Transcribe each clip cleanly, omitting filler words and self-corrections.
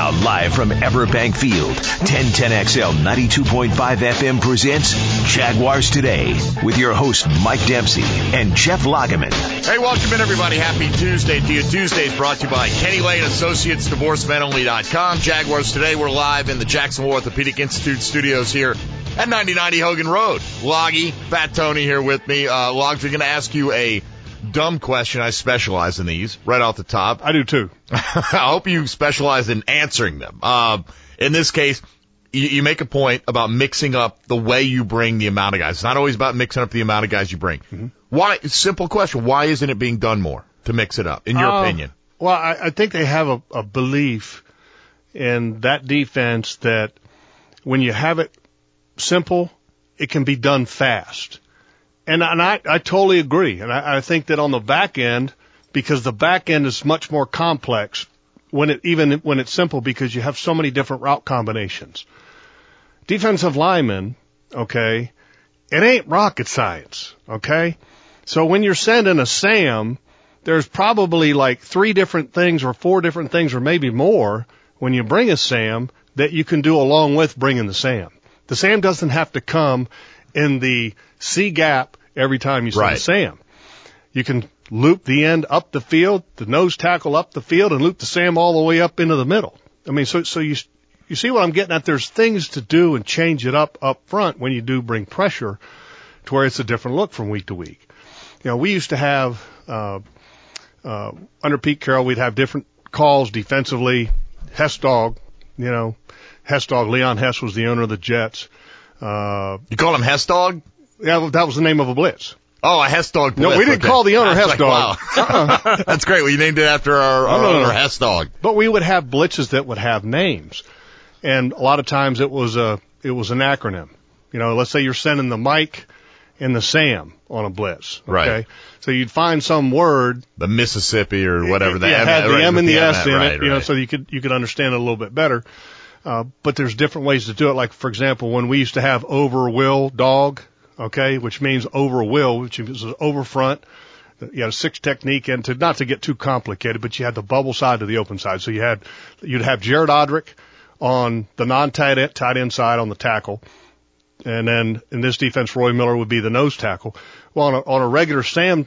Now, live from Everbank Field, 1010XL 92.5 FM presents Jaguars Today with your host, Mike Dempsey and Jeff Lageman. Hey, welcome in, everybody. Happy Tuesday to you. Tuesday is brought to you by Kenny Lane Associates, DivorceMenOnly.com. Jaguars Today, we're live in the Jacksonville Orthopedic Institute studios here at 9090 Hogan Road. Loggy, Fat Tony here with me. Logs, we're going to ask you a dumb question. I specialize in these right off the top. I do too. I hope you specialize in answering them. In this case, you make a point about mixing up the way you bring the amount of guys. It's not always about mixing up the amount of guys you bring. Mm-hmm. Why? Simple question. Why isn't it being done more to mix it up, in your opinion? Well, I think they have a belief in that defense that when you have it simple, it can be done fast. And I totally agree. And I think that on the back end, because the back end is much more complex even when it's simple, because you have so many different route combinations. Defensive linemen, okay, it ain't rocket science, okay? So when you're sending a Sam, there's probably like 3 different things or 4 different things or maybe more when you bring a Sam that you can do along with bringing the Sam. The Sam doesn't have to come in the C gap every time you send a Sam. You can loop the end up the field, the nose tackle up the field, and loop the Sam all the way up into the middle. I mean, so you see what I'm getting at? There's things to do and change it up front when you do bring pressure to where it's a different look from week to week. You know, we used to have, under Pete Carroll, we'd have different calls defensively. Hess-Dog, Leon Hess was the owner of the Jets. You call him Hess-Dog? Yeah, that was the name of a blitz. Oh, a Hess-Dog blitz. No, we didn't call the owner Hess-Dog. Wow. That's great. Well, you named it after our owner, Hess-Dog. But we would have blitzes that would have names. And a lot of times it was an acronym. You know, let's say you're sending the Mike and the Sam on a blitz. Okay? Right. So you'd find some word. The Mississippi or whatever. It had the M and the S in it, you know, so you could understand it a little bit better. But there's different ways to do it. Like, for example, when we used to have over will dog, okay, which means over will, which is over front. You had a 6 technique, and not to get too complicated, but you had the bubble side to the open side. So you'd have Jared Odrick on the non-tight end side on the tackle. And then in this defense, Roy Miller would be the nose tackle. Well, on a regular Sam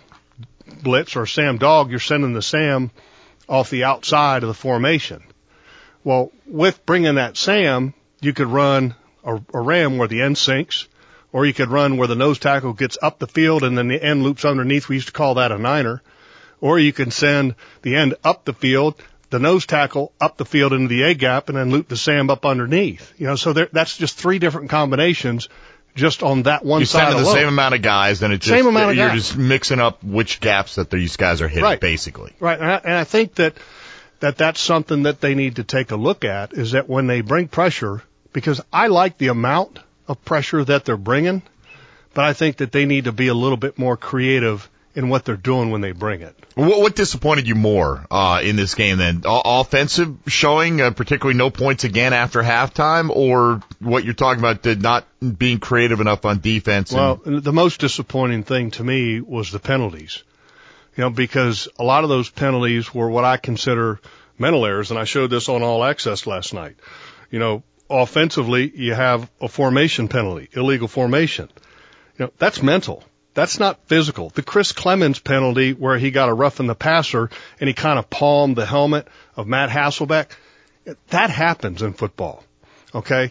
blitz or Sam dog, you're sending the Sam off the outside of the formation. Well, with bringing that Sam, you could run a ram where the end sinks, or you could run where the nose tackle gets up the field and then the end loops underneath. We used to call that a niner. Or you can send the end up the field, the nose tackle up the field into the A gap, and then loop the Sam up underneath. You know, so that's just 3 different combinations just on that one side alone. You send the same amount of guys, then it's just, same amount of you're guys. just mixing up which gaps that these guys are hitting, basically. Right, and I think that's something that they need to take a look at, is that when they bring pressure, because I like the amount of pressure that they're bringing, but I think that they need to be a little bit more creative in what they're doing when they bring it. What disappointed you more in this game then? Offensive showing, particularly no points again after halftime, or what you're talking about, not being creative enough on defense? Well, the most disappointing thing to me was the penalties. You know, because a lot of those penalties were what I consider mental errors, and I showed this on All Access last night. You know, offensively, you have a formation penalty, illegal formation. You know, that's mental. That's not physical. The Chris Clemens penalty where he got a roughing the passer and he kind of palmed the helmet of Matt Hasselbeck, that happens in football. Okay?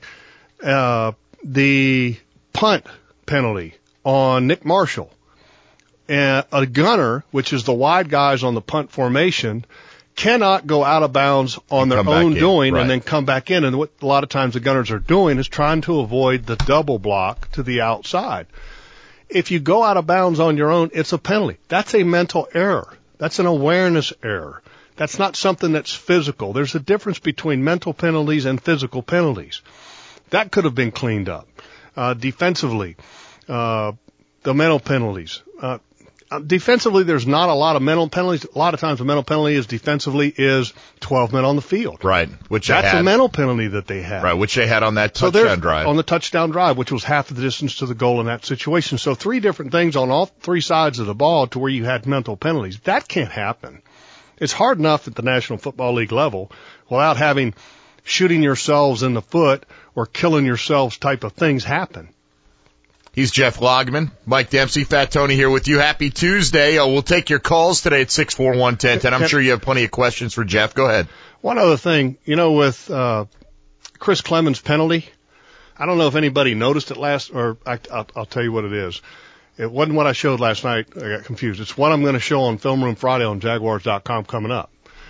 The punt penalty on Nick Marshall. A gunner, which is the wide guys on the punt formation, cannot go out of bounds on their own doing and then come back in. And what a lot of times the gunners are doing is trying to avoid the double block to the outside. If you go out of bounds on your own, it's a penalty. That's a mental error. That's an awareness error. That's not something that's physical. There's a difference between mental penalties and physical penalties. That could have been cleaned up. Defensively, the mental penalties. Defensively, there's not a lot of mental penalties. A lot of times the mental penalty is defensively is 12 men on the field. Right. That's a mental penalty that they had. Right, which they had on that touchdown drive. On the touchdown drive, which was half of the distance to the goal in that situation. So 3 different things on all 3 sides of the ball to where you had mental penalties. That can't happen. It's hard enough at the National Football League level without having shooting yourselves in the foot or killing yourselves type of things happen. He's Jeff Lageman. Mike Dempsey, Fat Tony here with you. Happy Tuesday. We'll take your calls today at 641-1010. I'm sure you have plenty of questions for Jeff. Go ahead. One other thing, with Chris Clemens' penalty, I don't know if anybody noticed it I'll tell you what it is. It wasn't what I showed last night. I got confused. It's what I'm going to show on Film Room Friday on Jaguars.com coming up.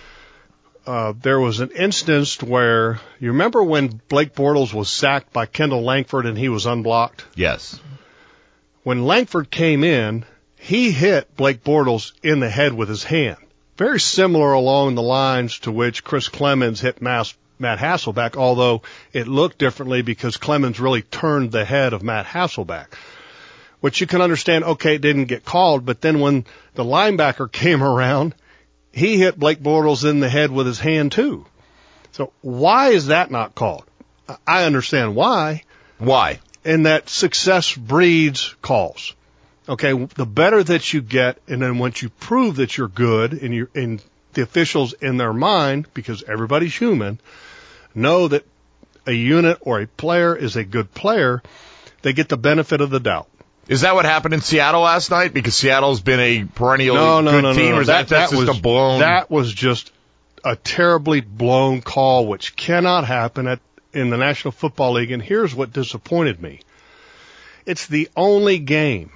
There was an instance where, you remember when Blake Bortles was sacked by Kendall Langford and he was unblocked? Yes. When Langford came in, he hit Blake Bortles in the head with his hand. Very similar along the lines to which Chris Clemens hit Matt Hasselbeck, although it looked differently because Clemens really turned the head of Matt Hasselbeck. Which you can understand, okay, it didn't get called, but then when the linebacker came around, he hit Blake Bortles in the head with his hand too. So why is that not called? I understand why. Why? And that success breeds calls. Okay, the better that you get, and then once you prove that you're good, and the officials in their mind, because everybody's human, know that a unit or a player is a good player, they get the benefit of the doubt. Is that what happened in Seattle last night? Because Seattle's been a perennially good team, or is that just a blown? That was just a terribly blown call, which cannot happen in the National Football League. And here's what disappointed me. It's the only game.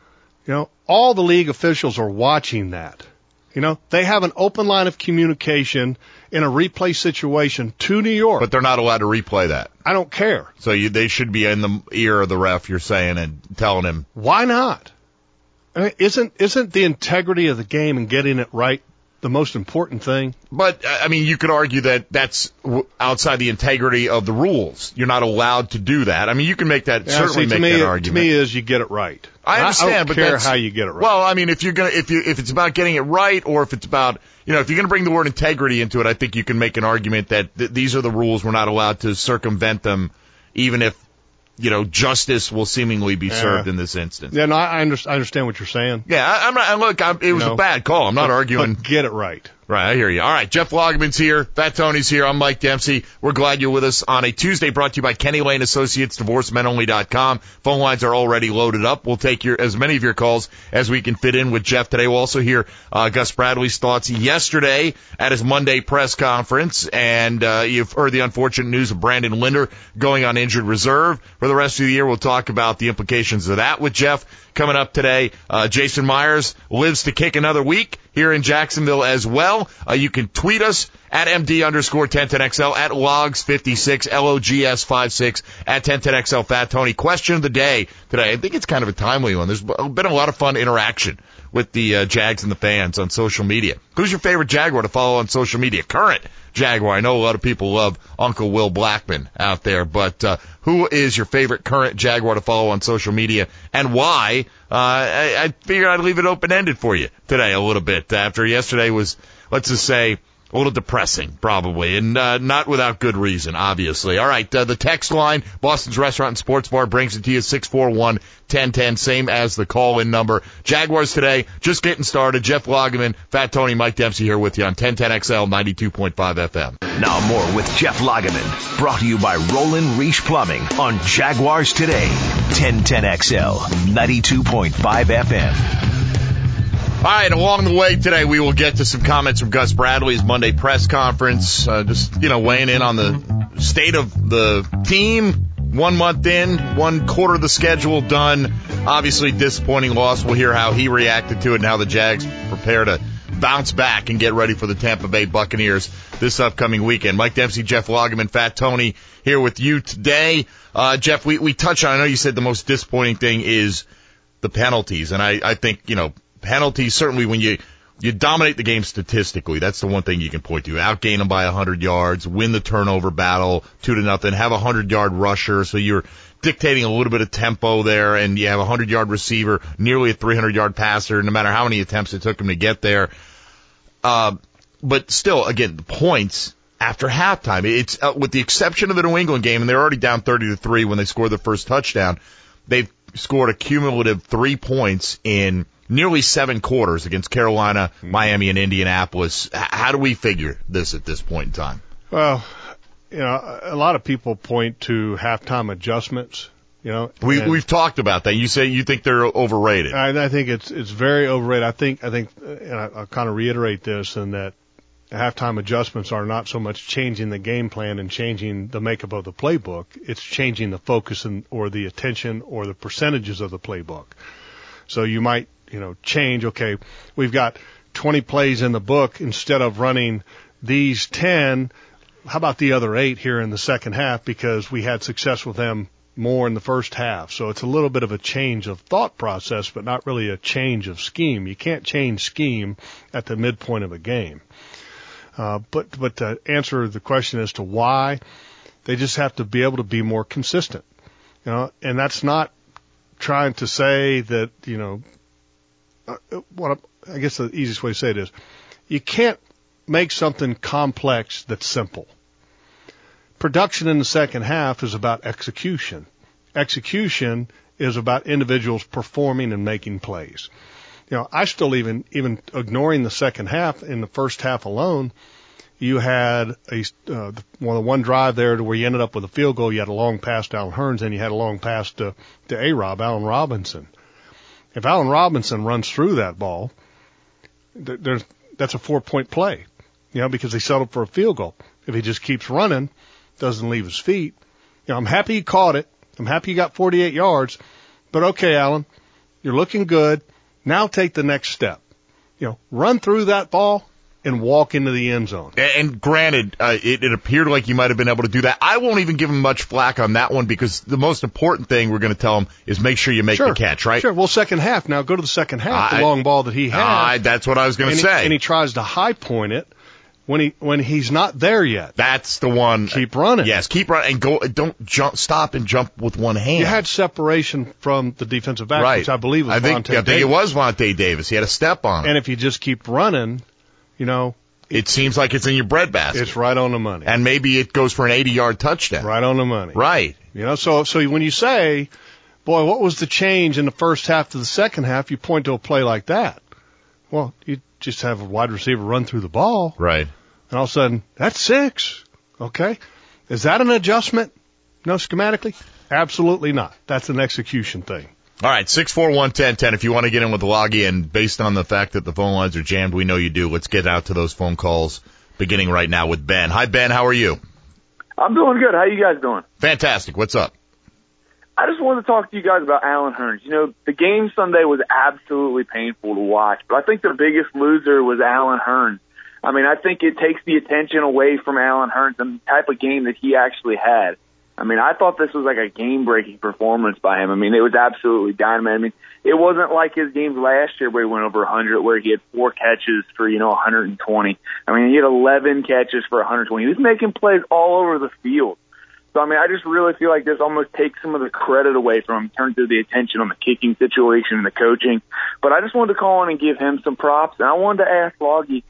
All the league officials are watching that. They have an open line of communication in a replay situation to New York. But they're not allowed to replay that. I don't care. So they should be in the ear of the ref, you're saying, and telling him. Why not? I mean, isn't the integrity of the game and getting it right the most important thing? But, you could argue that that's outside the integrity of the rules. You're not allowed to do that. You can make that, certainly make that argument. To me is you get it right. I understand, I don't care how you get it right. Well, if it's about getting it right, or if it's about, if you're going to bring the word integrity into it, I think you can make an argument that these are the rules. We're not allowed to circumvent them, even if, justice will seemingly be served in this instance. Yeah, no, I understand what you're saying. Yeah, it was a bad call. I'm not arguing. But get it right. Right, I hear you. All right, Jeff Lageman's here. Fat Tony's here. I'm Mike Dempsey. We're glad you're with us on a Tuesday, brought to you by Kenny Lane Associates, DivorceMenOnly.com. Phone lines are already loaded up. We'll take as many of your calls as we can fit in with Jeff today. We'll also hear Gus Bradley's thoughts yesterday at his Monday press conference, and you've heard the unfortunate news of Brandon Linder going on injured reserve for the rest of the year. We'll talk about the implications of that with Jeff coming up today. Jason Myers lives to kick another week here in Jacksonville as well. You can tweet us at MD_1010XL, at Logs56, LOGS56, at 1010XL Fat Tony. Question of the day today. I think it's kind of a timely one. There's been a lot of fun interaction with the Jags and the fans on social media. Who's your favorite Jaguar to follow on social media? Current Jaguar. I know a lot of people love Uncle Will Blackman out there, but who is your favorite current Jaguar to follow on social media, and why? I figured I'd leave it open-ended for you today a little bit after yesterday was, let's just say, a little depressing, probably, and not without good reason, obviously. All right, the text line, Boston's Restaurant and Sports Bar, brings it to you, 641-1010, same as the call-in number. Jaguars today, just getting started. Jeff Lageman, Fat Tony, Mike Dempsey here with you on 1010XL 92.5 FM. Now more with Jeff Lageman, brought to you by Roland Reach Plumbing on Jaguars today, 1010XL 92.5 FM. All right, along the way today, we will get to some comments from Gus Bradley's Monday press conference, weighing in on the state of the team. 1 month in, 1 quarter of the schedule done. Obviously, disappointing loss. We'll hear how he reacted to it and how the Jags prepare to bounce back and get ready for the Tampa Bay Buccaneers this upcoming weekend. Mike Dempsey, Jeff Lageman, Fat Tony here with you today. Jeff, we touched on, I know you said the most disappointing thing is the penalties, and I think, penalties, certainly when you dominate the game statistically, that's the one thing you can point to. Outgain them by 100 yards, win the turnover battle 2-0, have a 100-yard rusher, so you're dictating a little bit of tempo there, and you have a 100-yard receiver, nearly a 300-yard passer, no matter how many attempts it took him to get there. But still, again, the points after halftime, it's with the exception of the New England game, and they're already down 30-3 when they scored their first touchdown, they've scored a cumulative 3 points in nearly 7 quarters against Carolina, Miami, and Indianapolis. How do we figure this at this point in time? Well, a lot of people point to halftime adjustments. We've talked about that. You say you think they're overrated. I think it's very overrated. I think, and I'll kind of reiterate this, in that halftime adjustments are not so much changing the game plan and changing the makeup of the playbook. It's changing the focus or the attention or the percentages of the playbook. So you might, change. Okay, we've got 20 plays in the book. Instead of running these 10, how about the other 8 here in the second half, because we had success with them more in the first half. So it's a little bit of a change of thought process, but not really a change of scheme. You can't change scheme at the midpoint of a game. But to answer the question as to why, they just have to be able to be more consistent. And that's not trying to say that, I guess the easiest way to say it is, you can't make something complex that's simple. Production in the second half is about execution. Execution is about individuals performing and making plays. I still even ignoring the second half, in the first half alone, you had one drive there to where you ended up with a field goal. You had a long pass to Allen Hurns, and you had a long pass to Allen Robinson. If Allen Robinson runs through that ball, that's a 4-point play, because they settled for a field goal. If he just keeps running, doesn't leave his feet, I'm happy he caught it. I'm happy you got 48 yards, but okay, Allen, you're looking good. Now take the next step. Run through that ball and walk into the end zone. And granted, it appeared like you might have been able to do that. I won't even give him much flack on that one, because the most important thing we're going to tell him is make sure you make the catch, right? Sure. Well, second half. Now go to the second half, the long ball that he had. That's what I was going to say. And he tries to high point it when he's not there yet. That's the one. Keep running. Yes, keep running and go. Don't stop and jump with one hand. You had separation from the defensive back, right, which I believe was Vontae Davis. I think it was Vontae Davis. He had a step on him. And if you just keep running, it seems like it's in your breadbasket. It's right on the money. And maybe it goes for an 80-yard touchdown. Right on the money. Right. So when you say, boy, what was the change in the first half to the second half, you point to a play like that. Well, you just have a wide receiver run through the ball. Right. And all of a sudden, that's 6. Okay. Is that an adjustment? Schematically? Absolutely not. That's an execution thing. All right, 641-1010. If you want to get in with the Loggy, and based on the fact that the phone lines are jammed, we know you do. Let's get out to those phone calls, beginning right now with Ben. Hi, Ben. How are you? I'm doing good. How you guys doing? Fantastic. What's up? I just wanted to talk to you guys about Allen Hurns. The game Sunday was absolutely painful to watch, but I think the biggest loser was Allen Hurns. I think it takes the attention away from Allen Hurns and the type of game that he actually had. I thought this was like a game-breaking performance by him. It was absolutely dynamite. It wasn't like his games last year where he went over 100, where he had 4 catches for, 120. He had 11 catches for 120. He was making plays all over the field. So, I just really feel like this almost takes some of the credit away from him, turns to the attention on the kicking situation and the coaching. But I just wanted to call in and give him some props. And I wanted to ask Loggy,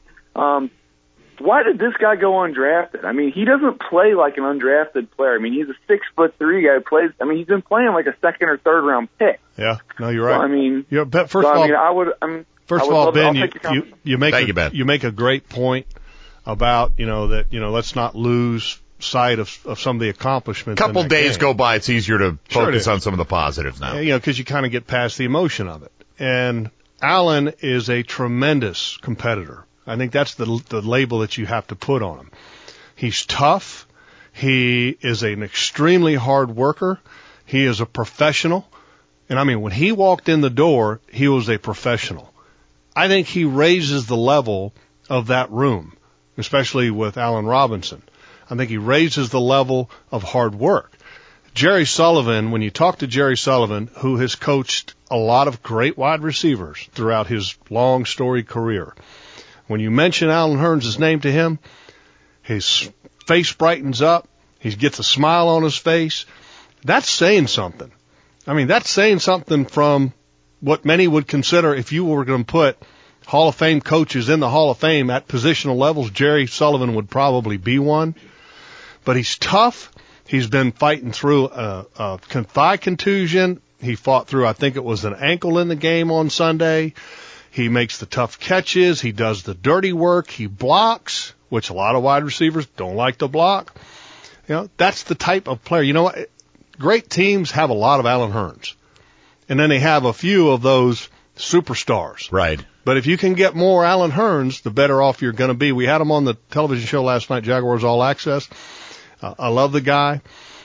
why did this guy go undrafted? He doesn't play like an undrafted player. He's a 6'3" guy who plays. He's been playing like a second or third round pick. Yeah, no, you're right. So, first of all, Ben, you make a great point about let's not lose sight of some of the accomplishments. A couple days go by, it's easier to focus on some of the positives now. Because you kind of get past the emotion of it. And Allen is a tremendous competitor. I think that's the label that you have to put on him. He's tough. He is an extremely hard worker. He is a professional. And when he walked in the door, he was a professional. I think he raises the level of that room, especially with Allen Robinson. I think he raises the level of hard work. Jerry Sullivan, when you talk to Jerry Sullivan, who has coached a lot of great wide receivers throughout his long, storied career, when you mention Allen Hurns' name to him, his face brightens up. He gets a smile on his face. That's saying something. That's saying something from what many would consider, if you were going to put Hall of Fame coaches in the Hall of Fame at positional levels, Jerry Sullivan would probably be one. But he's tough. He's been fighting through a thigh contusion. He fought through, I think it was an ankle in the game on Sunday. He makes the tough catches. He does the dirty work. He blocks, which a lot of wide receivers don't like to block. That's the type of player. You know what? Great teams have a lot of Allen Hurns. And then they have a few of those superstars. Right. But if you can get more Allen Hurns, the better off you're going to be. We had him on the television show last night, Jaguars All Access. I love the guy.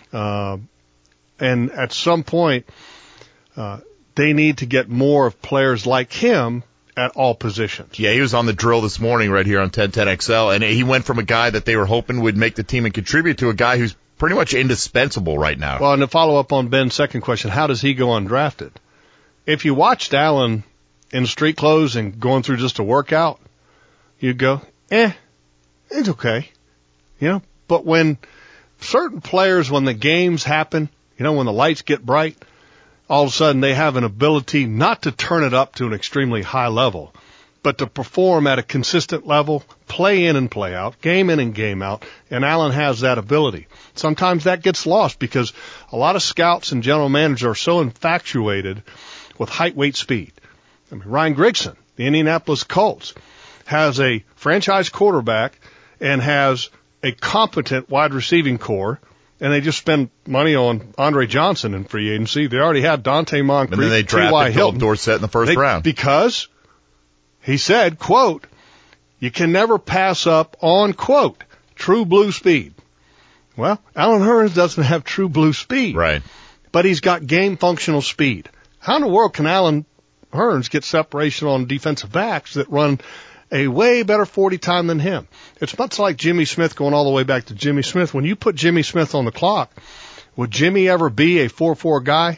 And at some point, they need to get more of players like him at all positions. Yeah, he was on the drill this morning right here on 1010XL, and he went from a guy that they were hoping would make the team and contribute to a guy who's pretty much indispensable right now. Well, and to follow up on Ben's second question, how does he go undrafted? If you watched Allen in street clothes and going through just a workout, you'd go, it's okay. But when certain players, when the games happen, when the lights get bright, all of a sudden they have an ability not to turn it up to an extremely high level, but to perform at a consistent level, play in and play out, game in and game out, and Allen has that ability. Sometimes that gets lost because a lot of scouts and general managers are so infatuated with height, weight, speed. I mean, Ryan Grigson, the Indianapolis Colts, has a franchise quarterback and has a competent wide receiving core, and they just spend money on Andre Johnson in free agency. They already had Dante Moncrief, and then they drafted Philip Dorsett in the first round. Because he said, quote, you can never pass up on, quote, true blue speed. Well, Allen Hurns doesn't have true blue speed. Right. But he's got game functional speed. How in the world can Allen Hurns get separation on defensive backs that run a way better 40 time than him? It's much like Jimmy Smith, going all the way back to Jimmy Smith. When you put Jimmy Smith on the clock, would Jimmy ever be a 4-4 guy?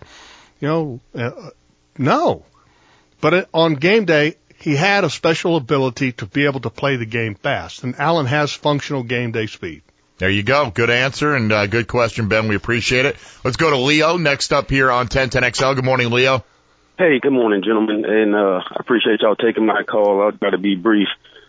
No. But on game day, he had a special ability to be able to play the game fast, and Allen has functional game day speed. There you go. Good answer and good question, Ben. We appreciate it. Let's go to Leo next up here on 1010XL. Good morning, Leo. Hey, good morning, gentlemen, and I appreciate y'all taking my call. I'll try to be brief.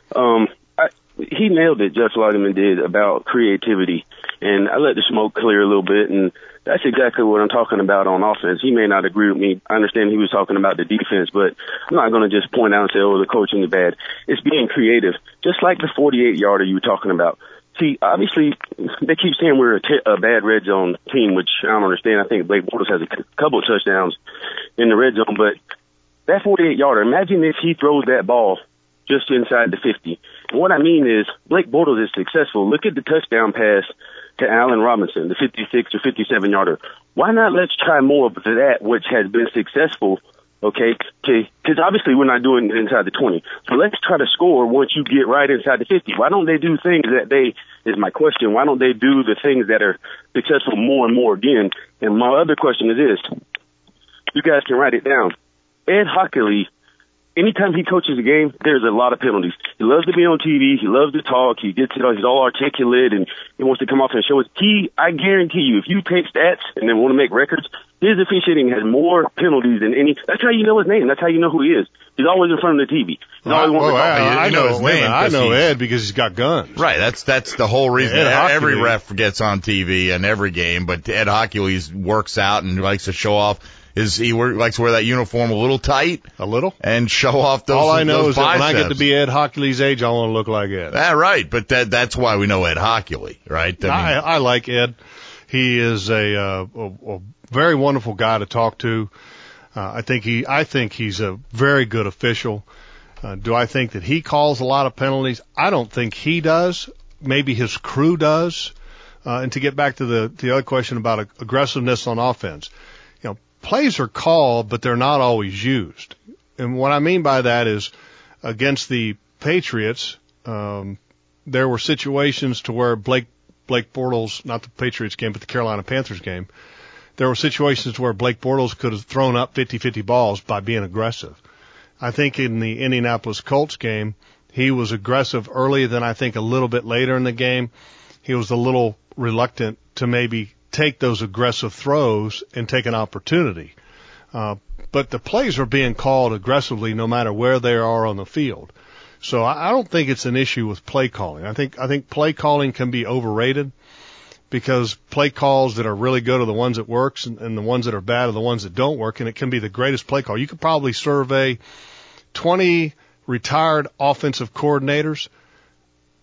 He nailed it, Jeff Lugeman did, about creativity, and I let the smoke clear a little bit, and that's exactly what I'm talking about on offense. He may not agree with me. I understand he was talking about the defense, but I'm not going to just point out and say, the coaching is bad. It's being creative, just like the 48-yarder you were talking about. See, obviously, they keep saying we're a bad red zone team, which I don't understand. I think Blake Bortles has a couple of touchdowns in the red zone, but that 48-yarder, imagine if he throws that ball just inside the 50. And what I mean is Blake Bortles is successful. Look at the touchdown pass to Allen Robinson, the 56 or 57-yarder. Why not let's try more of that, which has been successful, okay? Because obviously we're not doing it inside the 20. So let's try to score once you get right inside the 50. Why don't they do things is my question. Why don't they do the things that are successful more and more again? And my other question is this. You guys can write it down. Ed Hockley, anytime he coaches a game, there's a lot of penalties. He loves to be on TV. He loves to talk. He's all articulate, and he wants to come off and show his key. I guarantee you, if you take stats and then want to make records, his officiating has more penalties than any. That's how you know his name. That's how you know who he is. He's always in front of the TV. I know his name. I know Ed because he's got guns. Right. That's the whole reason. Every ref gets on TV in every game, but Ed Hockley works out and likes to show off. He likes to wear that uniform a little tight. A little? And show off those biceps. All I know is that when I get to be Ed Hockley's age, I want to look like Ed. Right. But that's why we know Ed Hockley, right? I like Ed. He is a very wonderful guy to talk to. I think he's a very good official. Do I think that he calls a lot of penalties? I don't think he does. Maybe his crew does. And to get back to the other question about aggressiveness on offense, plays are called, but they're not always used. And what I mean by that is against the Patriots, there were situations to where Blake Bortles, not the Patriots game, but the Carolina Panthers game, there were situations where Blake Bortles could have thrown up 50-50 balls by being aggressive. I think in the Indianapolis Colts game, he was aggressive early, then I think a little bit later in the game, he was a little reluctant to maybe take those aggressive throws and take an opportunity. But the plays are being called aggressively no matter where they are on the field. So I don't think it's an issue with play calling. I think play calling can be overrated because play calls that are really good are the ones that works and the ones that are bad are the ones that don't work, and it can be the greatest play call. You could probably survey 20 retired offensive coordinators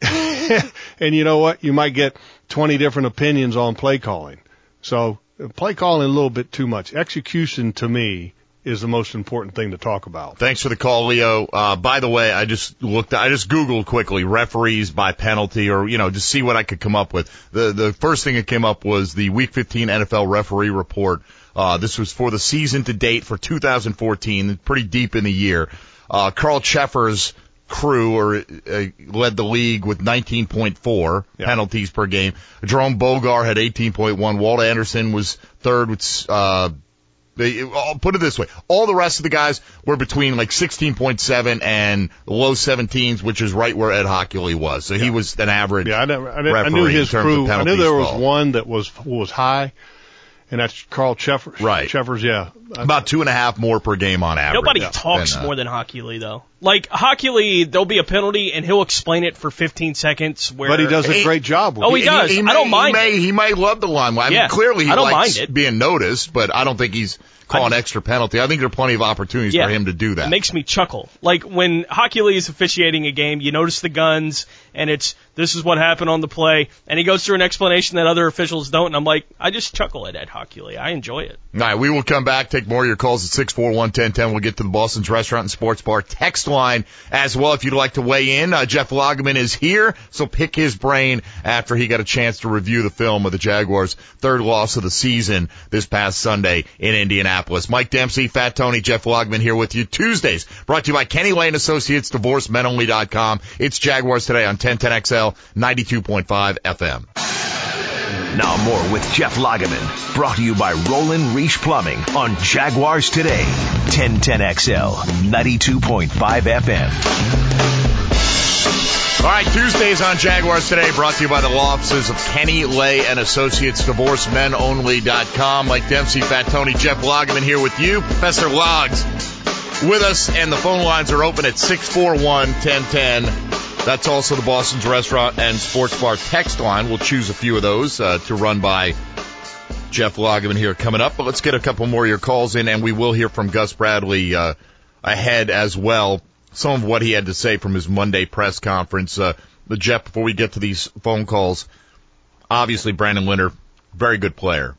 And you know what? You might get 20 different opinions on play calling. So play calling a little bit too much. Execution, to me, is the most important thing to talk about. Thanks for the call, Leo. By the way, I just Googled quickly referees by penalty, or, just see what I could come up with. The first thing that came up was the Week 15 NFL referee report. This was for the season to date for 2014, pretty deep in the year. Carl Cheffers' crew led the league with 19.4 penalties per game. Jerome Bogar had 18.1. Walt Anderson was third with, I'll put it this way. All the rest of the guys were between like 16.7 and the low 17s, which is right where Ed Hockley was. So he was an average referee. I knew his in terms crew. of penalties. I knew there was one that was high, and that's Carl Cheffers. Right. Cheffers, yeah. About 2.5 more per game on average. Nobody talks more than Hockley, though. Like, Hockley, there'll be a penalty, and he'll explain it for 15 seconds. But he does a great job with it. Oh, he does. I don't mind it. He may love the line. I mean, clearly he likes mind being noticed, but I don't think he's calling extra penalty. I think there are plenty of opportunities for him to do that. It makes me chuckle. Like, when Hockley is officiating a game, you notice the guns, and this is what happened on the play, and he goes through an explanation that other officials don't, and I'm like, I just chuckle at Ed Hockley. I enjoy it. All right, we will come back, take more of your calls at 641-1010. We'll get to the Boston's Restaurant and Sports Bar text line as well if you'd like to weigh in. Jeff Lageman is here, so pick his brain after he got a chance to review the film of the Jaguars' third loss of the season this past Sunday in Indianapolis. Mike Dempsey, Fat Tony, Jeff Lageman here with you. Tuesdays brought to you by Kenny Lane Associates, DivorceMenOnly.com. It's Jaguars Today on 1010XL, 92.5 FM. Now more with Jeff Lageman, brought to you by Roland Reach Plumbing on Jaguars Today, 1010XL, 92.5 FM. All right, Tuesdays on Jaguars Today, brought to you by the law offices of Kenny Lay and Associates, DivorceMenOnly.com. Mike Dempsey, Fat Tony, Jeff Lageman here with you. Professor Logs with us, and the phone lines are open at 641-1010. That's also the Boston's Restaurant and Sports Bar text line. We'll choose a few of those to run by Jeff Lageman here coming up. But let's get a couple more of your calls in, and we will hear from Gus Bradley ahead as well. Some of what he had to say from his Monday press conference. Jeff, before we get to these phone calls, obviously Brandon Linder, very good player.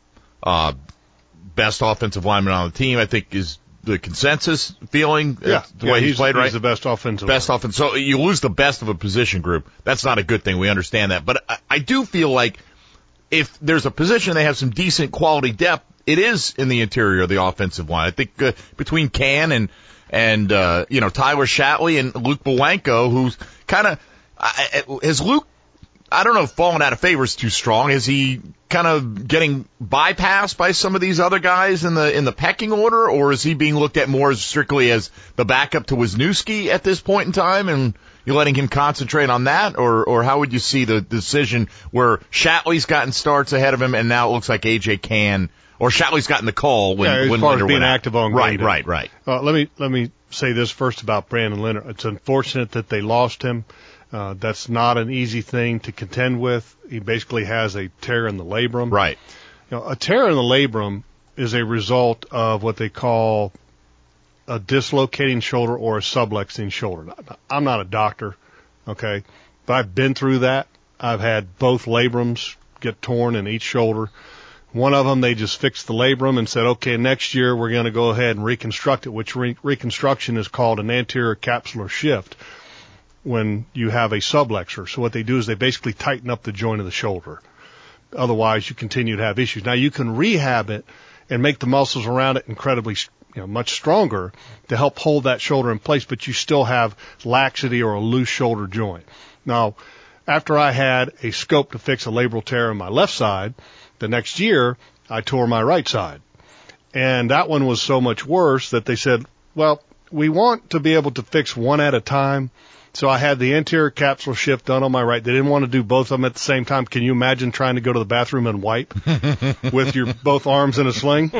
Best offensive lineman on the team, I think, is the consensus feeling. The way he's played, right? He's the best offensive lineman. So you lose the best of a position group. That's not a good thing. We understand that. But I do feel like if there's a position they have some decent quality depth, it is in the interior of the offensive line. I think between Can and Tyler Shatley and Luke Bowanko, who's kind of has Luke, I don't know if falling out of favor is too strong. Is he kind of getting bypassed by some of these other guys in the pecking order, or is he being looked at more strictly as the backup to Wisniewski at this point in time, and you're letting him concentrate on that, or how would you see the decision where Shatley's gotten starts ahead of him, and now it looks like AJ Can, or Shatley's gotten the call when as when far Linder as being went active on right. Let me say this first about Brandon Linder. It's unfortunate that they lost him. That's not an easy thing to contend with. He basically has a tear in the labrum. Right. A tear in the labrum is a result of what they call a dislocating shoulder or a subluxing shoulder. I'm not a doctor, okay, but I've been through that. I've had both labrums get torn in each shoulder. One of them, they just fixed the labrum and said, okay, next year we're going to go ahead and reconstruct it, which reconstruction is called an anterior capsular shift when you have a subluxer. So what they do is they basically tighten up the joint of the shoulder. Otherwise, you continue to have issues. Now, you can rehab it and make the muscles around it incredibly, much stronger to help hold that shoulder in place, but you still have laxity or a loose shoulder joint. Now, after I had a scope to fix a labral tear on my left side, the next year, I tore my right side. And that one was so much worse that they said, well, we want to be able to fix one at a time. So I had the anterior capsule shift done on my right. They didn't want to do both of them at the same time. Can you imagine trying to go to the bathroom and wipe with your both arms in a sling?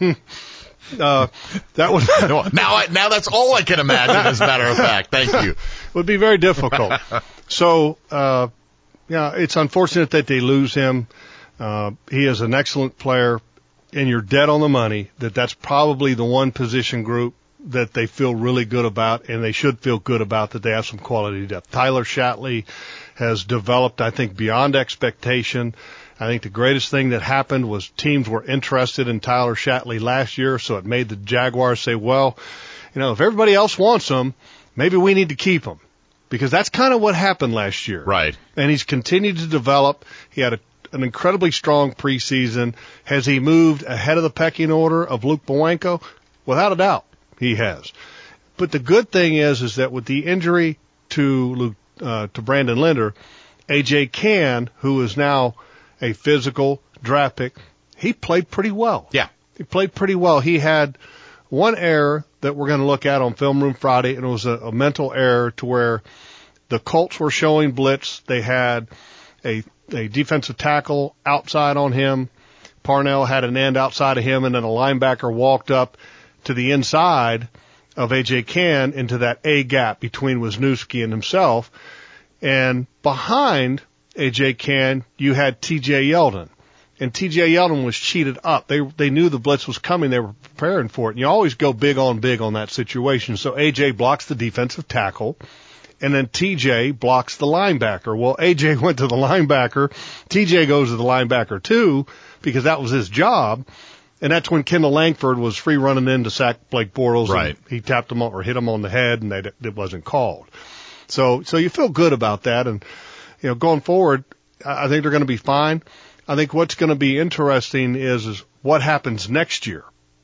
That was now that's all I can imagine. As a matter of fact, thank you. Would be very difficult. So it's unfortunate that they lose him. He is an excellent player, and you're dead on the money that's probably the one position group that they feel really good about, and they should feel good about that they have some quality depth. Tyler Shatley has developed, I think, beyond expectation. I think the greatest thing that happened was teams were interested in Tyler Shatley last year, so it made the Jaguars say, well, if everybody else wants him, maybe we need to keep him. Because that's kind of what happened last year. Right. And he's continued to develop. He had an incredibly strong preseason. Has he moved ahead of the pecking order of Luke Bowanko? Without a doubt, he has. But the good thing is that with the injury to Brandon Linder, A.J. Cann, who is now a physical draft pick, he played pretty well. Yeah. He played pretty well. He had one error that we're going to look at on Film Room Friday, and it was a mental error to where the Colts were showing blitz. They had a defensive tackle outside on him. Parnell had an end outside of him, and then a linebacker walked up to the inside of A.J. Cann into that A gap between Wisniewski and himself. And behind A.J. Cann, you had T.J. Yeldon. And T.J. Yeldon was cheated up. They knew the blitz was coming. They were preparing for it. And you always go big on that situation. So A.J. blocks the defensive tackle, and then T.J. blocks the linebacker. Well, A.J. went to the linebacker. T.J. goes to the linebacker too, because that was his job. And that's when Kendall Langford was free running in to sack Blake Bortles. Right. And he tapped him or hit him on the head, and it wasn't called. So you feel good about that. And, going forward, I think they're going to be fine. I think what's going to be interesting is what happens next year.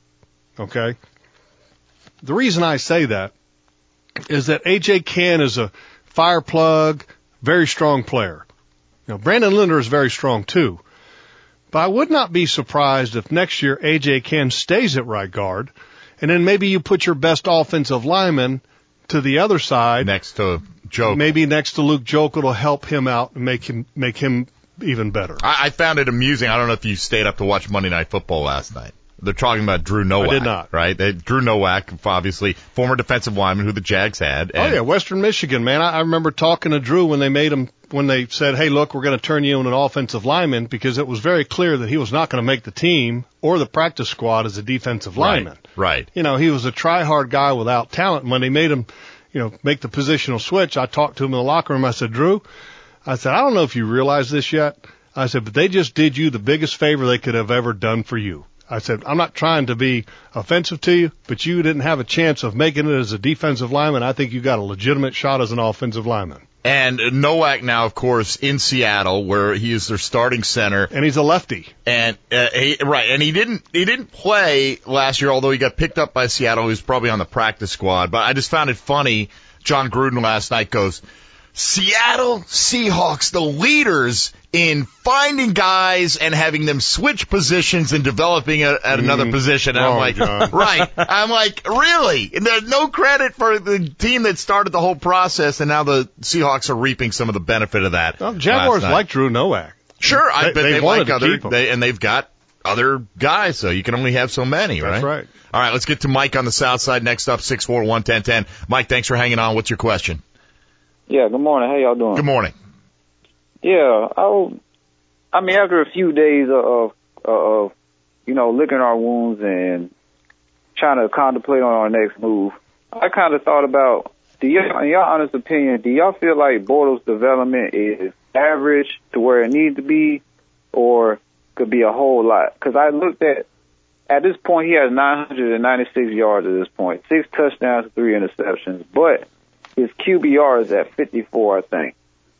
Okay? The reason I say that is that A.J. Cann is a fire plug, very strong player. Brandon Linder is very strong too. But I would not be surprised if next year A.J. Cann stays at right guard, and then maybe you put your best offensive lineman to the other side. Next to Joke. Maybe next to Luke Joke, it'll help him out and make him even better. I found it amusing. I don't know if you stayed up to watch Monday Night Football last night. They're talking about Drew Nowak. I did not. Right? Drew Nowak, obviously, former defensive lineman who the Jags had. And Western Michigan, man. I remember talking to Drew when they said, hey, look, we're going to turn you into an offensive lineman, because it was very clear that he was not going to make the team or the practice squad as a defensive lineman. Right. He was a try-hard guy without talent. When they made him, make the positional switch, I talked to him in the locker room. I said, Drew, I don't know if you realize this yet. I said, but they just did you the biggest favor they could have ever done for you. I said, I'm not trying to be offensive to you, but you didn't have a chance of making it as a defensive lineman. I think you got a legitimate shot as an offensive lineman. And Nowak now, of course, in Seattle, where he is their starting center, and he's a lefty. And he didn't play last year, although he got picked up by Seattle. He was probably on the practice squad. But I just found it funny. John Gruden last night goes, Seattle Seahawks, the leaders in finding guys and having them switch positions and developing at another position. And I'm like, John. Right. I'm like, really? And there's no credit for the team that started the whole process, and now the Seahawks are reaping some of the benefit of that. Well, Jaguars like Drew Nowak. Sure, but they wanted like to keep him. and they've got other guys, so you can only have so many, right? That's right. All right, let's get to Mike on the south side. Next up, 641-1010. Mike, thanks for hanging on. What's your question? Yeah, good morning. How y'all doing? Good morning. Yeah, I mean, after a few days of licking our wounds and trying to contemplate on our next move, I kind of thought about, in your honest opinion, do y'all feel like Bortles' development is average to where it needs to be, or could be a whole lot? Because I looked at this point, he has 996 yards at this point, 6 touchdowns, 3 interceptions, but his QBR is at 54, I think.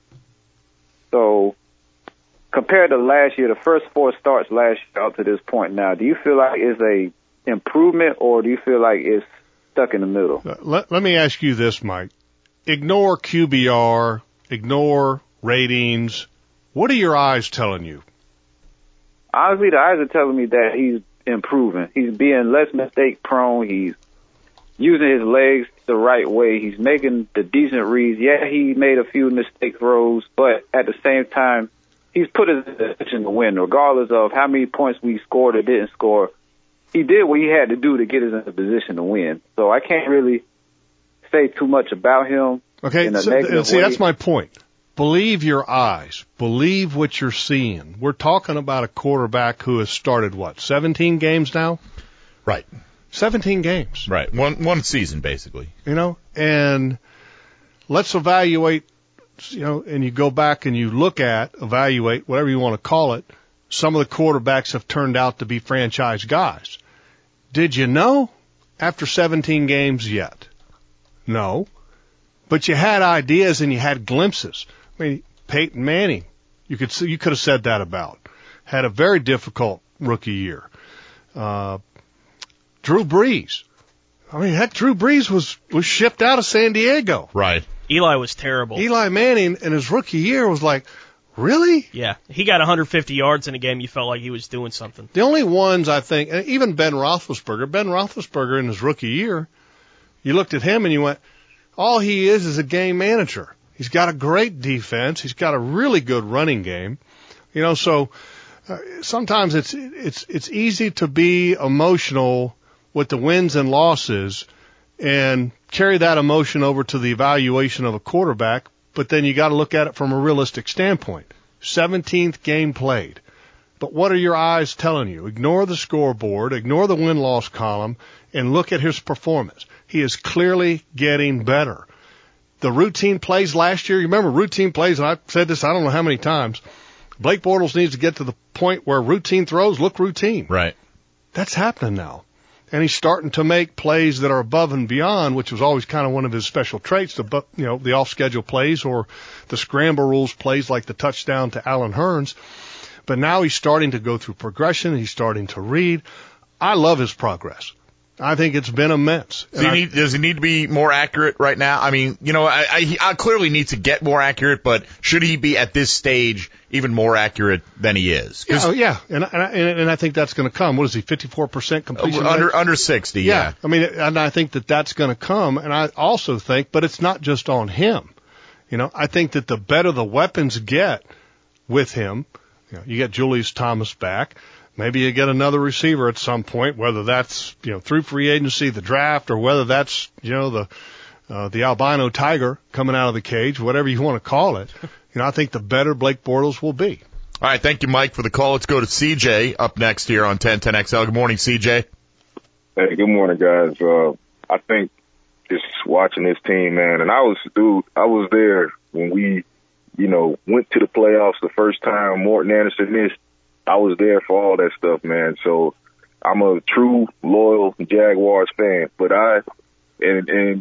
So compared to last year, the first 4 starts last year up to this point now, do you feel like it's a improvement, or do you feel like it's stuck in the middle? Let me ask you this, Mike. Ignore QBR, ignore ratings. What are your eyes telling you? Honestly, the eyes are telling me that he's improving. He's being less mistake prone. He's using his legs the right way. He's making the decent reads. Yeah, he made a few mistake throws, but at the same time, he's put his position to win, regardless of how many points we scored or didn't score. He did what he had to do to get us in a position to win. So I can't really say too much about him. Okay, in a negative way. That's my point. Believe your eyes. Believe what you're seeing. We're talking about a quarterback who has started, 17 games now? Right. 17 games. Right. One season, basically. And let's evaluate and you go back and you evaluate, whatever you want to call it, some of the quarterbacks have turned out to be franchise guys. Did you know after 17 games yet? No. But you had ideas and you had glimpses. I mean, Peyton Manning, you could have said that about. Had a very difficult rookie year. Drew Brees. I mean, heck, Drew Brees was shipped out of San Diego. Right. Eli was terrible. Eli Manning in his rookie year was like, really? Yeah. He got 150 yards in a game. You felt like he was doing something. The only ones I think, and even Ben Roethlisberger in his rookie year, you looked at him and you went, all he is a game manager. He's got a great defense. He's got a really good running game. So sometimes it's easy to be emotional with the wins and losses and carry that emotion over to the evaluation of a quarterback, but then you got to look at it from a realistic standpoint. 17th game played. But what are your eyes telling you? Ignore the scoreboard, ignore the win-loss column, and look at his performance. He is clearly getting better. The routine plays last year, you remember routine plays, and I've said this I don't know how many times, Blake Bortles needs to get to the point where routine throws look routine. Right. That's happening now. And he's starting to make plays that are above and beyond, which was always kind of one of his special traits, the off-schedule plays or the scramble rules plays like the touchdown to Allen Hurns. But now he's starting to go through progression. He's starting to read. I love his progress. I think it's been immense. Does he need to be more accurate right now? I mean, I clearly need to get more accurate, but should he be at this stage even more accurate than he is? Yeah. And I think that's going to come. What is he, 54% completion rate? Under 60, yeah. I mean, and I think that's going to come. And I also think, but it's not just on him. I think that the better the weapons get with him, you get Julius Thomas back. Maybe you get another receiver at some point, whether that's, through free agency, the draft, or whether that's, the albino tiger coming out of the cage, whatever you want to call it. I think the better Blake Bortles will be. All right. Thank you, Mike, for the call. Let's go to CJ up next here on 1010XL. Good morning, CJ. Hey, good morning, guys. I think just watching this team, man, and I was there when we, went to the playoffs the first time Morton Anderson missed. I was there for all that stuff, man. So I'm a true, loyal Jaguars fan. But I say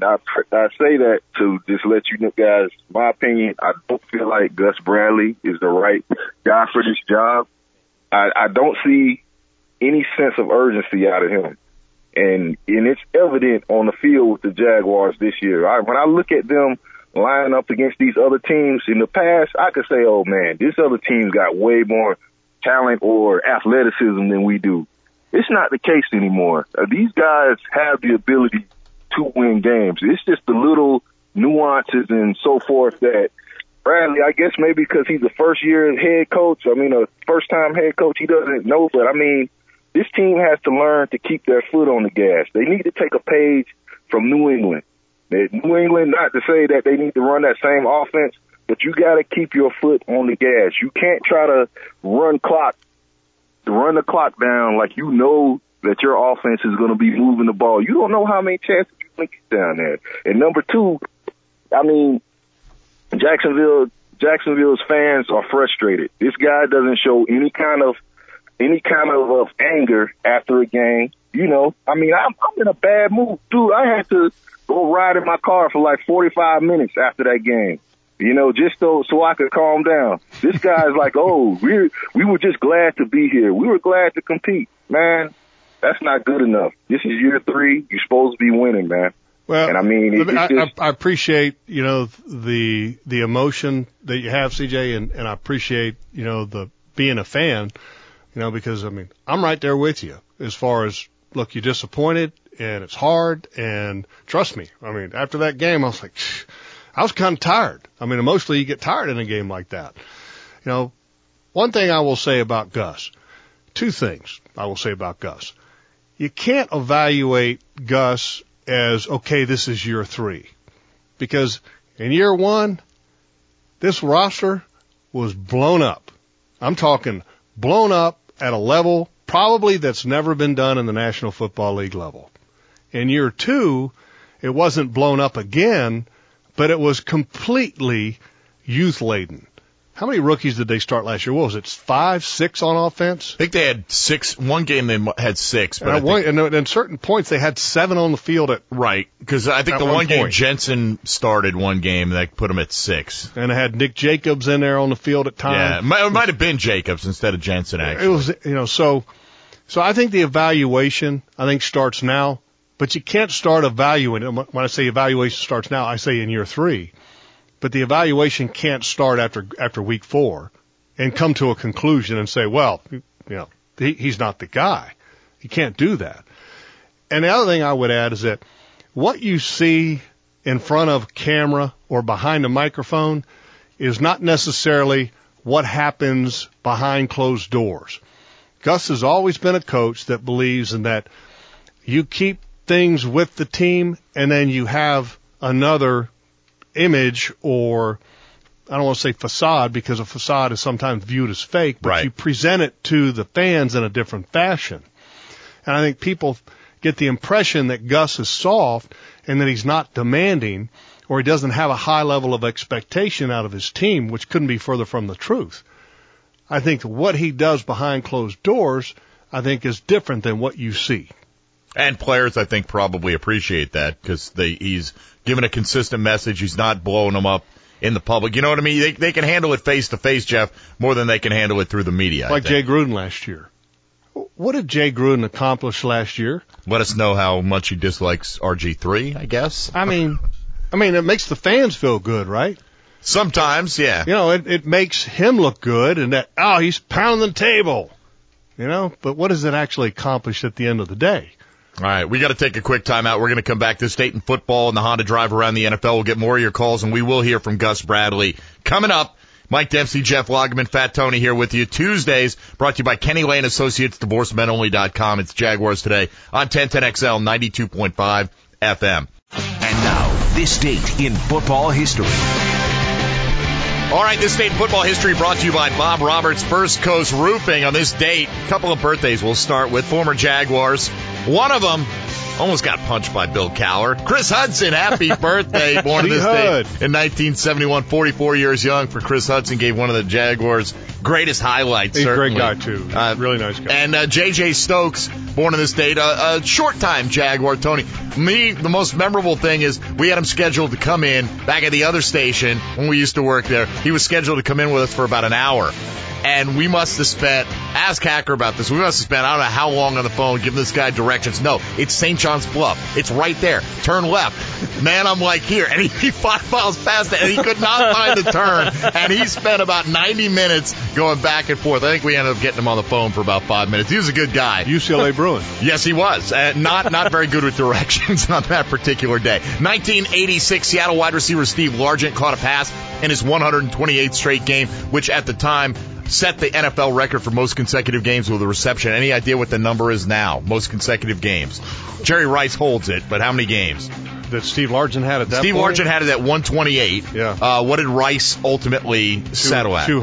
that to just let you know, guys, my opinion, I don't feel like Gus Bradley is the right guy for this job. I don't see any sense of urgency out of him. And it's evident on the field with the Jaguars this year. When I look at them lining up against these other teams in the past, I could say, oh, man, this other team's got way more talent or athleticism than we do. It's not the case anymore. These guys have the ability to win games. It's just the little nuances and so forth that Bradley, I guess maybe because he's a first-year head coach, a first-time head coach, he doesn't know. But, this team has to learn to keep their foot on the gas. They need to take a page from New England. New England, not to say that they need to run that same offense, but you got to keep your foot on the gas. You can't try to run the clock down like you know that your offense is going to be moving the ball. You don't know how many chances you can get down there. And number two, Jacksonville's fans are frustrated. This guy doesn't show any kind of anger after a game. I'm in a bad mood, dude. I had to go ride in my car for like 45 minutes after that game. Just so I could calm down. This guy's like, oh, we were just glad to be here. We were glad to compete. Man, that's not good enough. This is year 3. You're supposed to be winning, man. Well, and I appreciate, the emotion that you have, CJ, and I appreciate, the being a fan, because, I'm right there with you as far as, look, you're disappointed and it's hard, and trust me, after that game, I was like, I was kind of tired. Emotionally, you get tired in a game like that. One thing I will say about Gus, 2 things I will say about Gus. You can't evaluate Gus as, okay, this is year 3. Because in year 1, this roster was blown up. I'm talking blown up at a level probably that's never been done in the National Football League level. In year 2, it wasn't blown up again, but it was completely youth-laden. How many rookies did they start last year? What was it, 5, 6 on offense? I think they had 6. One game they had 6. But and at certain points, they had 7 on the field. Right, because I think the one game Jensen started one game, and that put him at 6. And they had Nick Jacobs in there on the field at times. Yeah, it might have been Jacobs instead of Jensen, actually. It was, so I think the evaluation, starts now. But you can't start evaluating. When I say evaluation starts now, I say in year 3. But the evaluation can't start after week 4 and come to a conclusion and say, well, he's not the guy. You can't do that. And the other thing I would add is that what you see in front of camera or behind a microphone is not necessarily what happens behind closed doors. Gus has always been a coach that believes in that you keep things with the team and then you have another image, or I don't want to say facade because a facade is sometimes viewed as fake, but you present it to the fans in a different fashion. And I think people get the impression that Gus is soft and that he's not demanding, or he doesn't have a high level of expectation out of his team, which couldn't be further from the truth. I think what he does behind closed doors, is different than what you see. And players, I think, probably appreciate that because he's given a consistent message. He's not blowing them up in the public. You know what I mean? They can handle it face-to-face, Jeff, more than they can handle it through the media. Like Jay Gruden last year. What did Jay Gruden accomplish last year? Let us know how much he dislikes RG3, I guess. I mean, it makes the fans feel good, right? Sometimes, yeah. It makes him look good and that, he's pounding the table. But what does it actually accomplish at the end of the day? All right, we got to take a quick timeout. We're going to come back to State and football and the Honda Drive around the NFL. We'll get more of your calls, and we will hear from Gus Bradley. Coming up, Mike Dempsey, Jeff Lageman, Fat Tony here with you. Tuesdays brought to you by Kenny Lane Associates, DivorceMenOnly.com. It's Jaguars Today on 1010XL 92.5 FM. And now, this date in football history. All right, this date in football history brought to you by Bob Roberts, First Coast Roofing. On this date, a couple of birthdays we'll start with. Former Jaguars. One of them almost got punched by Bill Cowher. Chris Hudson, happy birthday. Born on this date in 1971, 44 years young for Chris Hudson. Gave one of the Jaguars' greatest highlights, He's certainly. a great guy, too. Really nice guy. And J.J. Stokes, born on this date, a short-time Jaguar, Tony. The most memorable thing is we had him scheduled to come in back at the other station when we used to work there. He was scheduled to come in with us for about an hour. And we must have spent, ask Hacker about this, we must have spent I don't know how long on the phone giving this guy directions. No, it's St. John's Bluff. It's right there. Turn left. Man, I'm like, here. And he 5 miles past it, and he could not find the turn. And he spent about 90 minutes going back and forth. I think we ended up getting him on the phone for about 5 minutes. He was a good guy. UCLA Bruin. Yes, he was. Not very good with directions on that particular day. 1986, Seattle wide receiver Steve Largent caught a pass in his 128th straight game, which at the time set the NFL record for most consecutive games with a reception. Any idea what the number is now? Most consecutive games. Jerry Rice holds it, but how many games? That Steve Largent had at that Steve point? Largent had it at 128. Yeah. What did Rice ultimately settle at?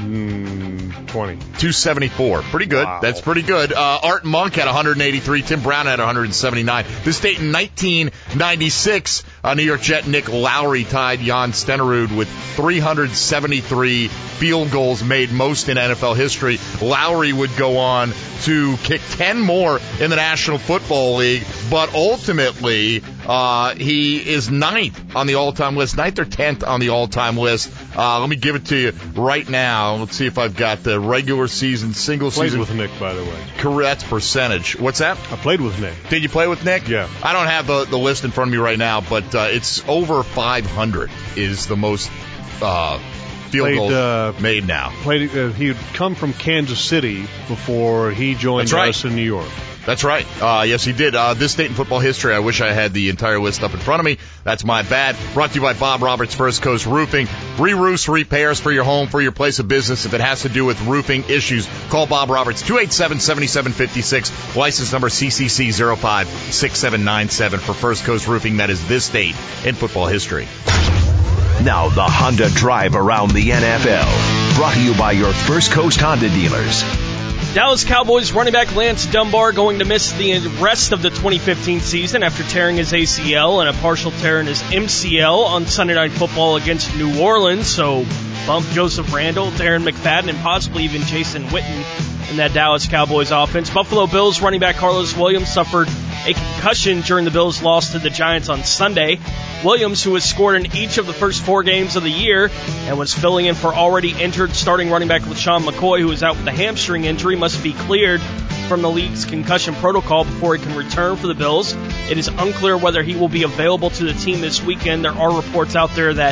220. 274. Pretty good. Wow. That's pretty good. Art Monk had 183. Tim Brown had 179. This date in 1996, New York Jet Nick Lowry tied Jan Stenerud with 373 field goals made, most in NFL history. Lowry would go on to kick 10 more in the National Football League, but ultimately he is 9th on the all-time list, 9th or 10th on the all-time list. Let me give it to you right now. Let's see if I've got the regular season, single season. Played with Nick, by the way. Correct percentage. What's that? I played with Nick. Did you play with Nick? Yeah. I don't have the list in front of me right now, but it's over 500 is the most field goals made now. He had come from Kansas City before he joined us in New York. That's right. Yes, he did. This date in football history, I wish I had the entire list up in front of me. That's my bad. Brought to you by Bob Roberts, First Coast Roofing. Re-roofs, repairs for your home, for your place of business. If it has to do with roofing issues, call Bob Roberts, 287-7756. License number CCC 056797 for First Coast Roofing. That is this date in football history. Now the Honda Drive around the NFL. Brought to you by your First Coast Honda dealers. Dallas Cowboys running back Lance Dunbar going to miss the rest of the 2015 season after tearing his ACL and a partial tear in his MCL on Sunday Night Football against New Orleans. So bump Joseph Randle, Darren McFadden, and possibly even Jason Witten in that Dallas Cowboys offense. Buffalo Bills running back Carlos Williams suffered a concussion during the Bills' loss to the Giants on Sunday. Williams, who has scored in each of the first 4 games of the year and was filling in for already injured starting running back LaShawn McCoy, who is out with a hamstring injury, must be cleared from the league's concussion protocol before he can return for the Bills. It is unclear whether he will be available to the team this weekend. There are reports out there that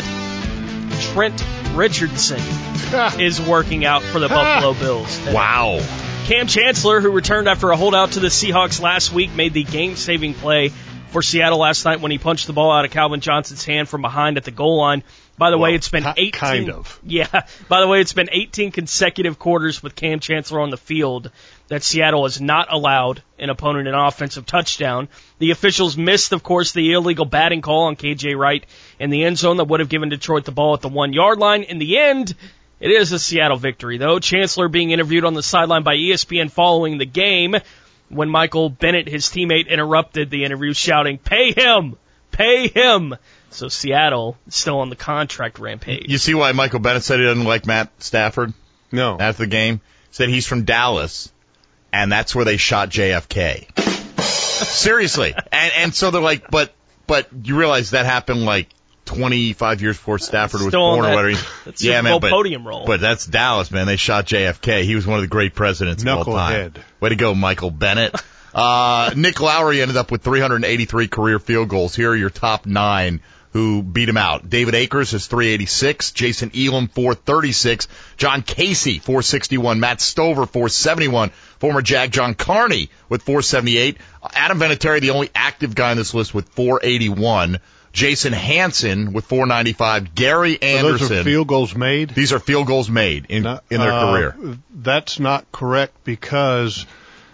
Trent Richardson is working out for the Buffalo Bills today. Wow. Cam Chancellor, who returned after a holdout to the Seahawks last week, made the game-saving play for Seattle last night when he punched the ball out of Calvin Johnson's hand from behind at the goal line. By the way, it's been 18. Kind of. Yeah. By the way, it's been 18 consecutive quarters with Cam Chancellor on the field that Seattle has not allowed an opponent an offensive touchdown. The officials missed, of course, the illegal batting call on KJ Wright in the end zone that would have given Detroit the ball at the 1-yard line. In the end, it is a Seattle victory, though. Chancellor being interviewed on the sideline by ESPN following the game when Michael Bennett, his teammate, interrupted the interview shouting, "Pay him! Pay him!" So Seattle is still on the contract rampage. You see why Michael Bennett said he doesn't like Matt Stafford? No. After the game? Said he's from Dallas, and that's where they shot JFK. Seriously. And so they're like, but you realize that happened like 25 years before Stafford was Still born or whatever. That's Super Bowl podium role. But that's Dallas, man. They shot JFK. He was one of the great presidents of all time. Knucklehead. Way to go, Michael Bennett. Nick Lowry ended up with 383 career field goals. Here are your top 9 who beat him out. David Akers is 386. Jason Elam, 436. John Casey, 461. Matt Stover, 471. Former Jag John Carney with 478. Adam Vinatieri, the only active guy on this list, with 481. Jason Hansen with 495. Gary Anderson. Those are field goals made? These are field goals made in their career. That's not correct because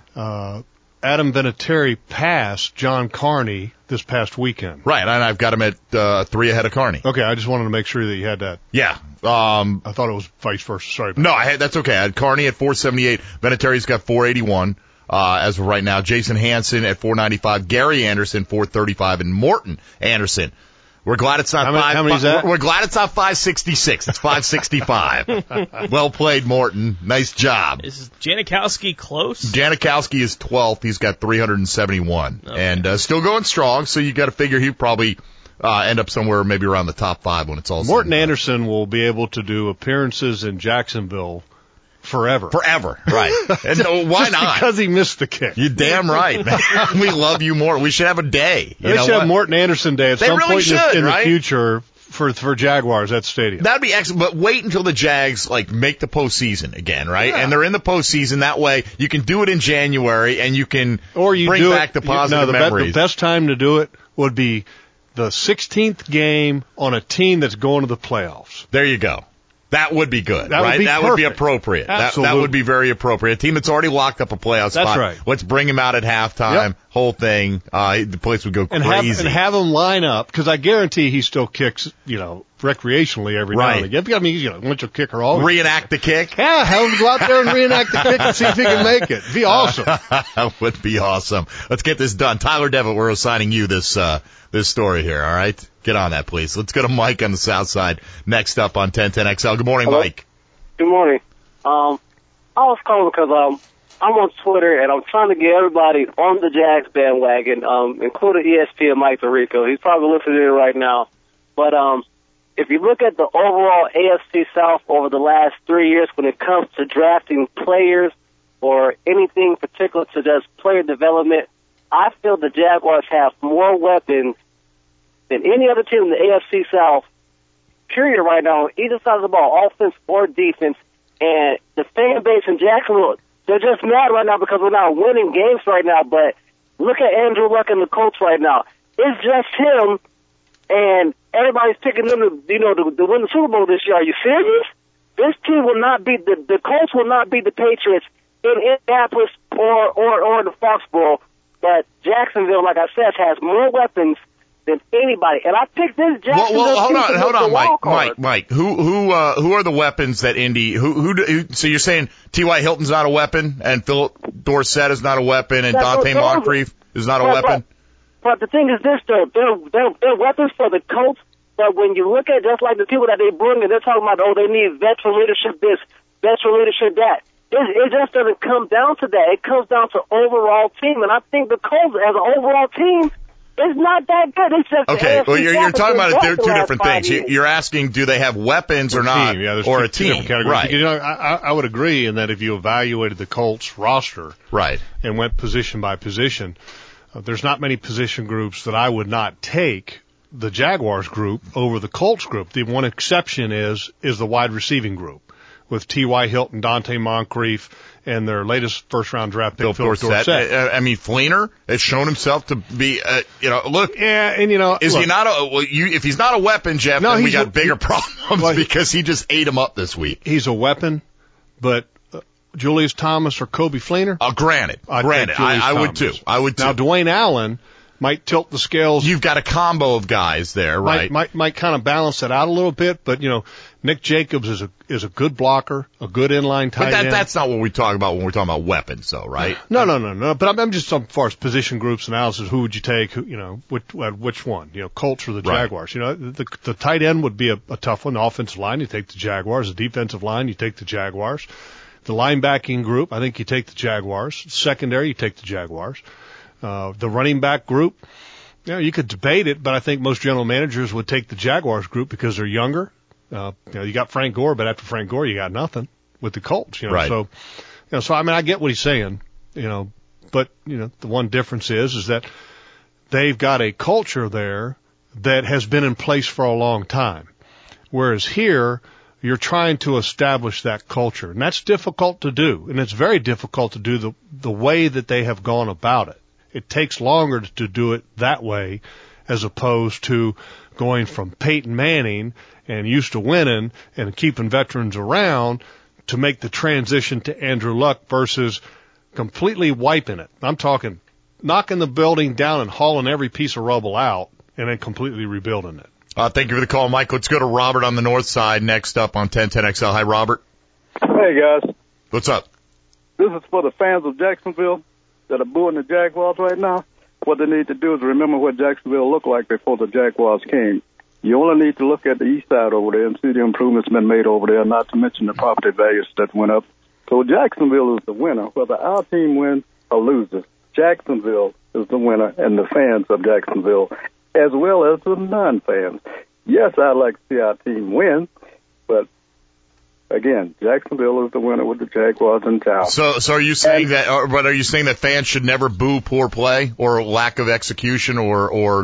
Adam Vinatieri passed John Carney this past weekend. Right, and I've got him at 3 ahead of Carney. Okay, I just wanted to make sure that you had that. Yeah. I thought it was vice versa. Sorry about that. No, that's okay. I had Carney at 478. Vinatieri's got 481 as of right now. Jason Hansen at 495. Gary Anderson, 435. And Morton Anderson. We're glad it's not how many is that? We're glad it's not 566. It's 565. Well played, Morton. Nice job. Is Janikowski close? Janikowski is 12th. He's got 371. Okay. And still going strong, so you got to figure he'll probably end up somewhere maybe around the top 5 when it's all said. Morton Anderson will be able to do appearances in Jacksonville forever. Right. And why not? Because he missed the kick. You're damn right, man. We love you more. We should have a day. They should have Morton Anderson Day at some point in right? the future for Jaguars at stadium. That'd be excellent, but wait until the Jags make the postseason again, right? Yeah. And they're in the postseason. That way you can do it in January and you can bring back the positive memories. The best time to do it would be the 16th game on a team that's going to the playoffs. There you go. That would be good, right? That would be appropriate. That would be very appropriate. A team that's already locked up a playoff spot. That's right. Let's bring him out at halftime. Yep. Whole thing. The place would go crazy. And have him line up, because I guarantee he still kicks, recreationally every now and again. I mean, he's a winter kicker always. Reenact the kick? Yeah, have him go out there and reenact the kick and see if he can make it. It'd be awesome. That would be awesome. Let's get this done. Tyler Devitt, we're assigning you this story here, all right? Get on that, please. Let's go to Mike on the south side next up on 1010XL. Good morning, Hello? Mike. Good morning. I was calling because I'm on Twitter, and I'm trying to get everybody on the Jags bandwagon, including ESPN Mike Tirico. He's probably listening to it right now. But if you look at the overall AFC South over the last 3 years when it comes to drafting players or anything particular to just player development, I feel the Jaguars have more weapons than any other team in the AFC South, period, right now, on either side of the ball, offense or defense. And the fan base in Jacksonville, they're just mad right now because we're not winning games right now. But look at Andrew Luck and the Colts right now. It's just him, and everybody's picking them to win the Super Bowl this year. Are you serious? This team will not beat the Colts will not beat the Patriots in Indianapolis or the Foxborough. But Jacksonville, like I said, has more weapons than anybody. And I picked this Jacksonville. Well, hold on, Mike. Who are the weapons that Indy? So you're saying T.Y. Hilton's not a weapon, and Philip Dorsett is not a weapon, and Dante Moncrief is not a weapon? But the thing is this, though, they're weapons for the Colts, But when you look at just like the people that they bring in, they're talking about, they need veteran leadership this, veteran leadership that. It just doesn't come down to that. It comes down to overall team. And I think the Colts, as an overall team, is not that good. It's just okay. Well, you're talking about two different things. You're asking, do they have weapons or not, or a team? Right. I would agree in that if you evaluated the Colts roster, right, and went position by position, there's not many position groups that I would not take the Jaguars group over the Colts group. The one exception is the wide receiving group, with T.Y. Hilton, Dante Moncrief, and their latest first-round draft pick, Philip Dorsett. Fleener has shown himself to be, look. Yeah, and is he not if he's not a weapon, Jeff, then we got bigger problems because he just ate him up this week. He's a weapon, but Julius Thomas or Coby Fleener? Granted. I would too. Now, Dwayne Allen might tilt the scales. You've got a combo of guys there, right? Might kind of balance it out a little bit, but Nick Jacobs is a good blocker, a good inline tight end. But that's not what we talk about when we're talking about weapons, though, right? No. But I'm just as far as position groups analysis. Who would you take? Which one? Colts or the Jaguars? The tight end would be a tough one. The offensive line, you take the Jaguars. The defensive line, you take the Jaguars. The linebacking group, I think you take the Jaguars. Secondary, you take the Jaguars. The running back group, you could debate it, but I think most general managers would take the Jaguars group because they're younger. You got Frank Gore, but after Frank Gore, you got nothing with the Colts. Right. So I mean, I get what he's saying. But the one difference is that they've got a culture there that has been in place for a long time, whereas here you're trying to establish that culture, and that's difficult to do, and it's very difficult to do the way that they have gone about it. It takes longer to do it that way as opposed to going from Peyton Manning and used to winning and keeping veterans around to make the transition to Andrew Luck versus completely wiping it. I'm talking knocking the building down and hauling every piece of rubble out and then completely rebuilding it. Thank you for the call, Mike. Let's go to Robert on the north side next up on 1010XL. Hi, Robert. Hey, guys. What's up? This is for the fans of Jacksonville that are booing the Jaguars right now. What they need to do is remember what Jacksonville looked like before the Jaguars came. You only need to look at the east side over there and see the improvements been made over there, not to mention the property values that went up. So Jacksonville is the winner. Whether our team wins or loses, Jacksonville is the winner, and the fans of Jacksonville, as well as the non-fans. Yes, I'd like to see our team win, but again, Jacksonville is the winner with the Jaguars in town. So are you saying that fans should never boo poor play or lack of execution or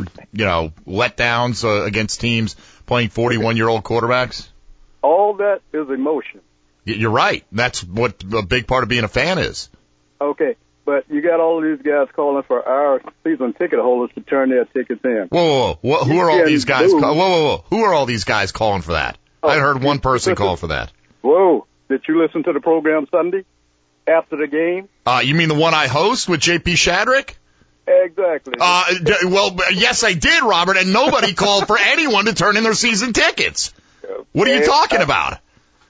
letdowns against teams playing 41-year-old quarterbacks? All that is emotion. You're right. That's what a big part of being a fan is. Okay, but you got all of these guys calling for our season ticket holders to turn their tickets in. Whoa. Who are all these guys? Whoa. Who are all these guys calling for that? I heard one person call for that. Whoa. Did you listen to the program Sunday after the game? You mean the one I host with J.P. Shadrick? Exactly. Well, yes, I did, Robert, and nobody called for anyone to turn in their season tickets. What are you talking about?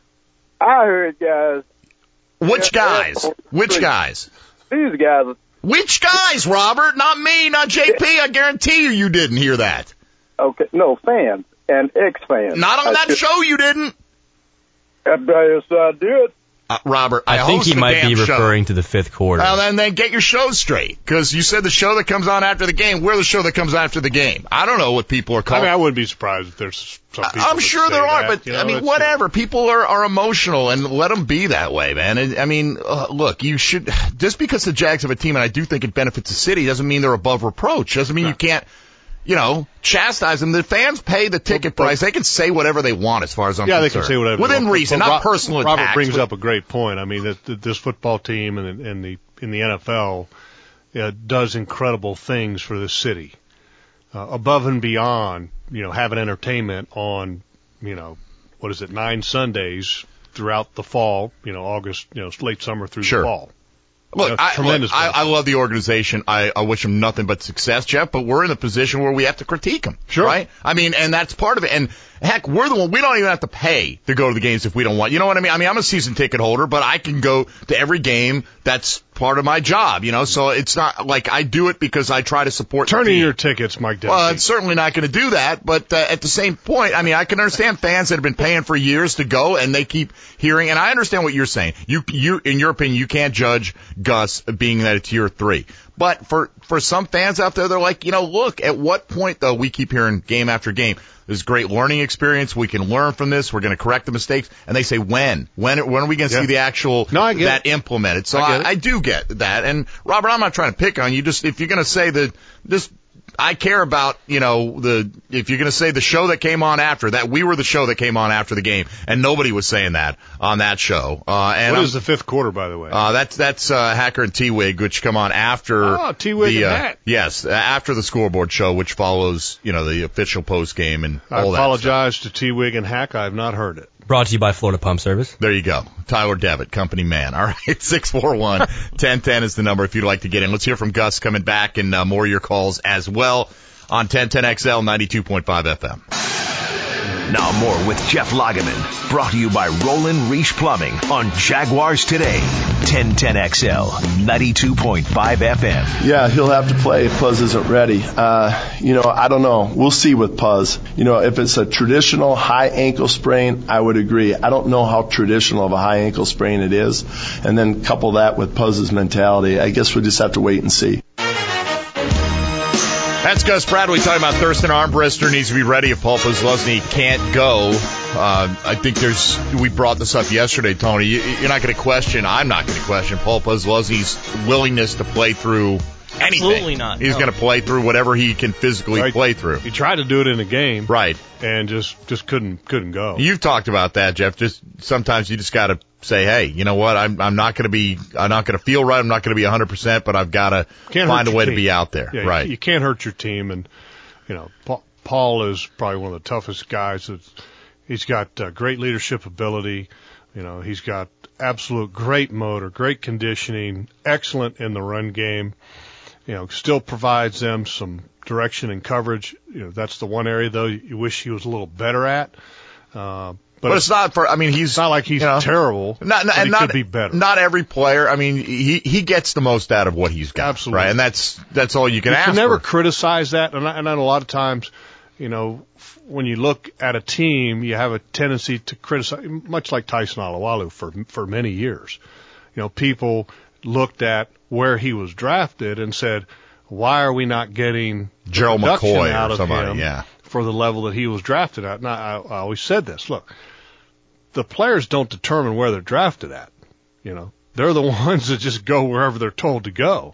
I heard guys. Which guys? Which guys? These guys. Which guys, Robert? Not me, not JP. I guarantee you didn't hear that. Okay, no, fans and ex-fans. Not on that show you didn't. Yes, I did. Robert, I think he might be referring to the fifth quarter. Well, then get your show straight, because you said the show that comes on after the game. We're the show that comes after the game. I don't know what people are calling. I wouldn't be surprised if there's some people. I'm sure there are, but whatever. People are emotional, and let them be that way, man. Look, you should just because the Jags have a team, and I do think it benefits the city, doesn't mean they're above reproach. Doesn't mean you can't. Chastise them. The fans pay the ticket price. They can say whatever they want as far as I'm concerned. Yeah, they can say whatever. Within reason, not personal attacks. Robert brings up a great point. I mean, that this football team and in the NFL does incredible things for the city. Above and beyond, having entertainment on, 9 Sundays throughout the fall, August, late summer through the fall. Look, I love the organization. I wish them nothing but success, Jeff, but we're in a position where we have to critique them. Sure. Right? I mean, and that's part of it. And heck, we're the one, we don't even have to pay to go to the games if we don't want. You know what I mean? I'm a season ticket holder, but I can go to every game that's part of my job, so it's not like I do it because I try to support Turn in your tickets, Mike Dempsey. Well, I'm certainly not going to do that, but at the same point, I mean, I can understand fans that have been paying for years to go and they keep hearing, and I understand what you're saying. You, in your opinion, you can't judge Gus being that it's year 3. But for some fans out there, they're like, look, at what point, though, we keep hearing game after game, there's great learning experience. We can learn from this. We're going to correct the mistakes. And they say, when are we going to see the actual, that implemented? So I do get that. And Robert, I'm not trying to pick on you. Just, if you're going to say that, I care about, if you're going to say the show that came on after that, we were the show that came on after the game, and nobody was saying that on that show. And what is the 5th quarter, by the way? That's Hacker and T-Wig, which come on after. Oh, T-Wig and Hack. Yes, after the scoreboard show, which follows, the official post game and all that. I apologize to T-Wig and Hack. I have not heard it. Brought to you by Florida Pump Service. There you go. Tyler Devitt, company man. All right, 641-1010 is the number if you'd like to get in. Let's hear from Gus coming back and more of your calls as well on 1010XL 92.5 FM. Now more with Jeff Lageman, brought to you by Roland Reach Plumbing on Jaguars Today, 1010XL 92.5 FM. Yeah, he'll have to play if Puz isn't ready. I don't know. We'll see with Puz. If it's a traditional high ankle sprain, I would agree. I don't know how traditional of a high ankle sprain it is. And then couple that with Puz's mentality. I guess we'll just have to wait and see. That's Gus Bradley talking about Thurston Armbrister needs to be ready if Paul Posluszny can't go. I think we brought this up yesterday, Tony. You're not going to question, I'm not going to question Paul Posluszny's willingness to play through anything. Absolutely not. He's going to play through whatever he can physically play through. He tried to do it in a game. Right. And just couldn't go. You've talked about that, Jeff. Sometimes you just got to say, hey, you know what? I'm not going to feel right. I'm not going to be 100%, but I've got to find a way to be out there. Yeah, right. You can't hurt your team. And, Paul is probably one of the toughest guys. He's got great leadership ability. He's got absolute great motor, great conditioning, excellent in the run game. Still provides them some direction and coverage. That's the one area, though, you wish he was a little better at. But it's not he's not like he's terrible. He could be better. Not every player. He gets the most out of what he's got. Absolutely. Right? And that's all you can ask for. You can never criticize that. And I know a lot of times, when you look at a team, you have a tendency to criticize, much like Tyson Alualu for many years. People looked at where he was drafted and said, why are we not getting Gerald McCoy out of somebody, him for the level that he was drafted at? And I always said this, look, the players don't determine where they're drafted at. They're the ones that just go wherever they're told to go.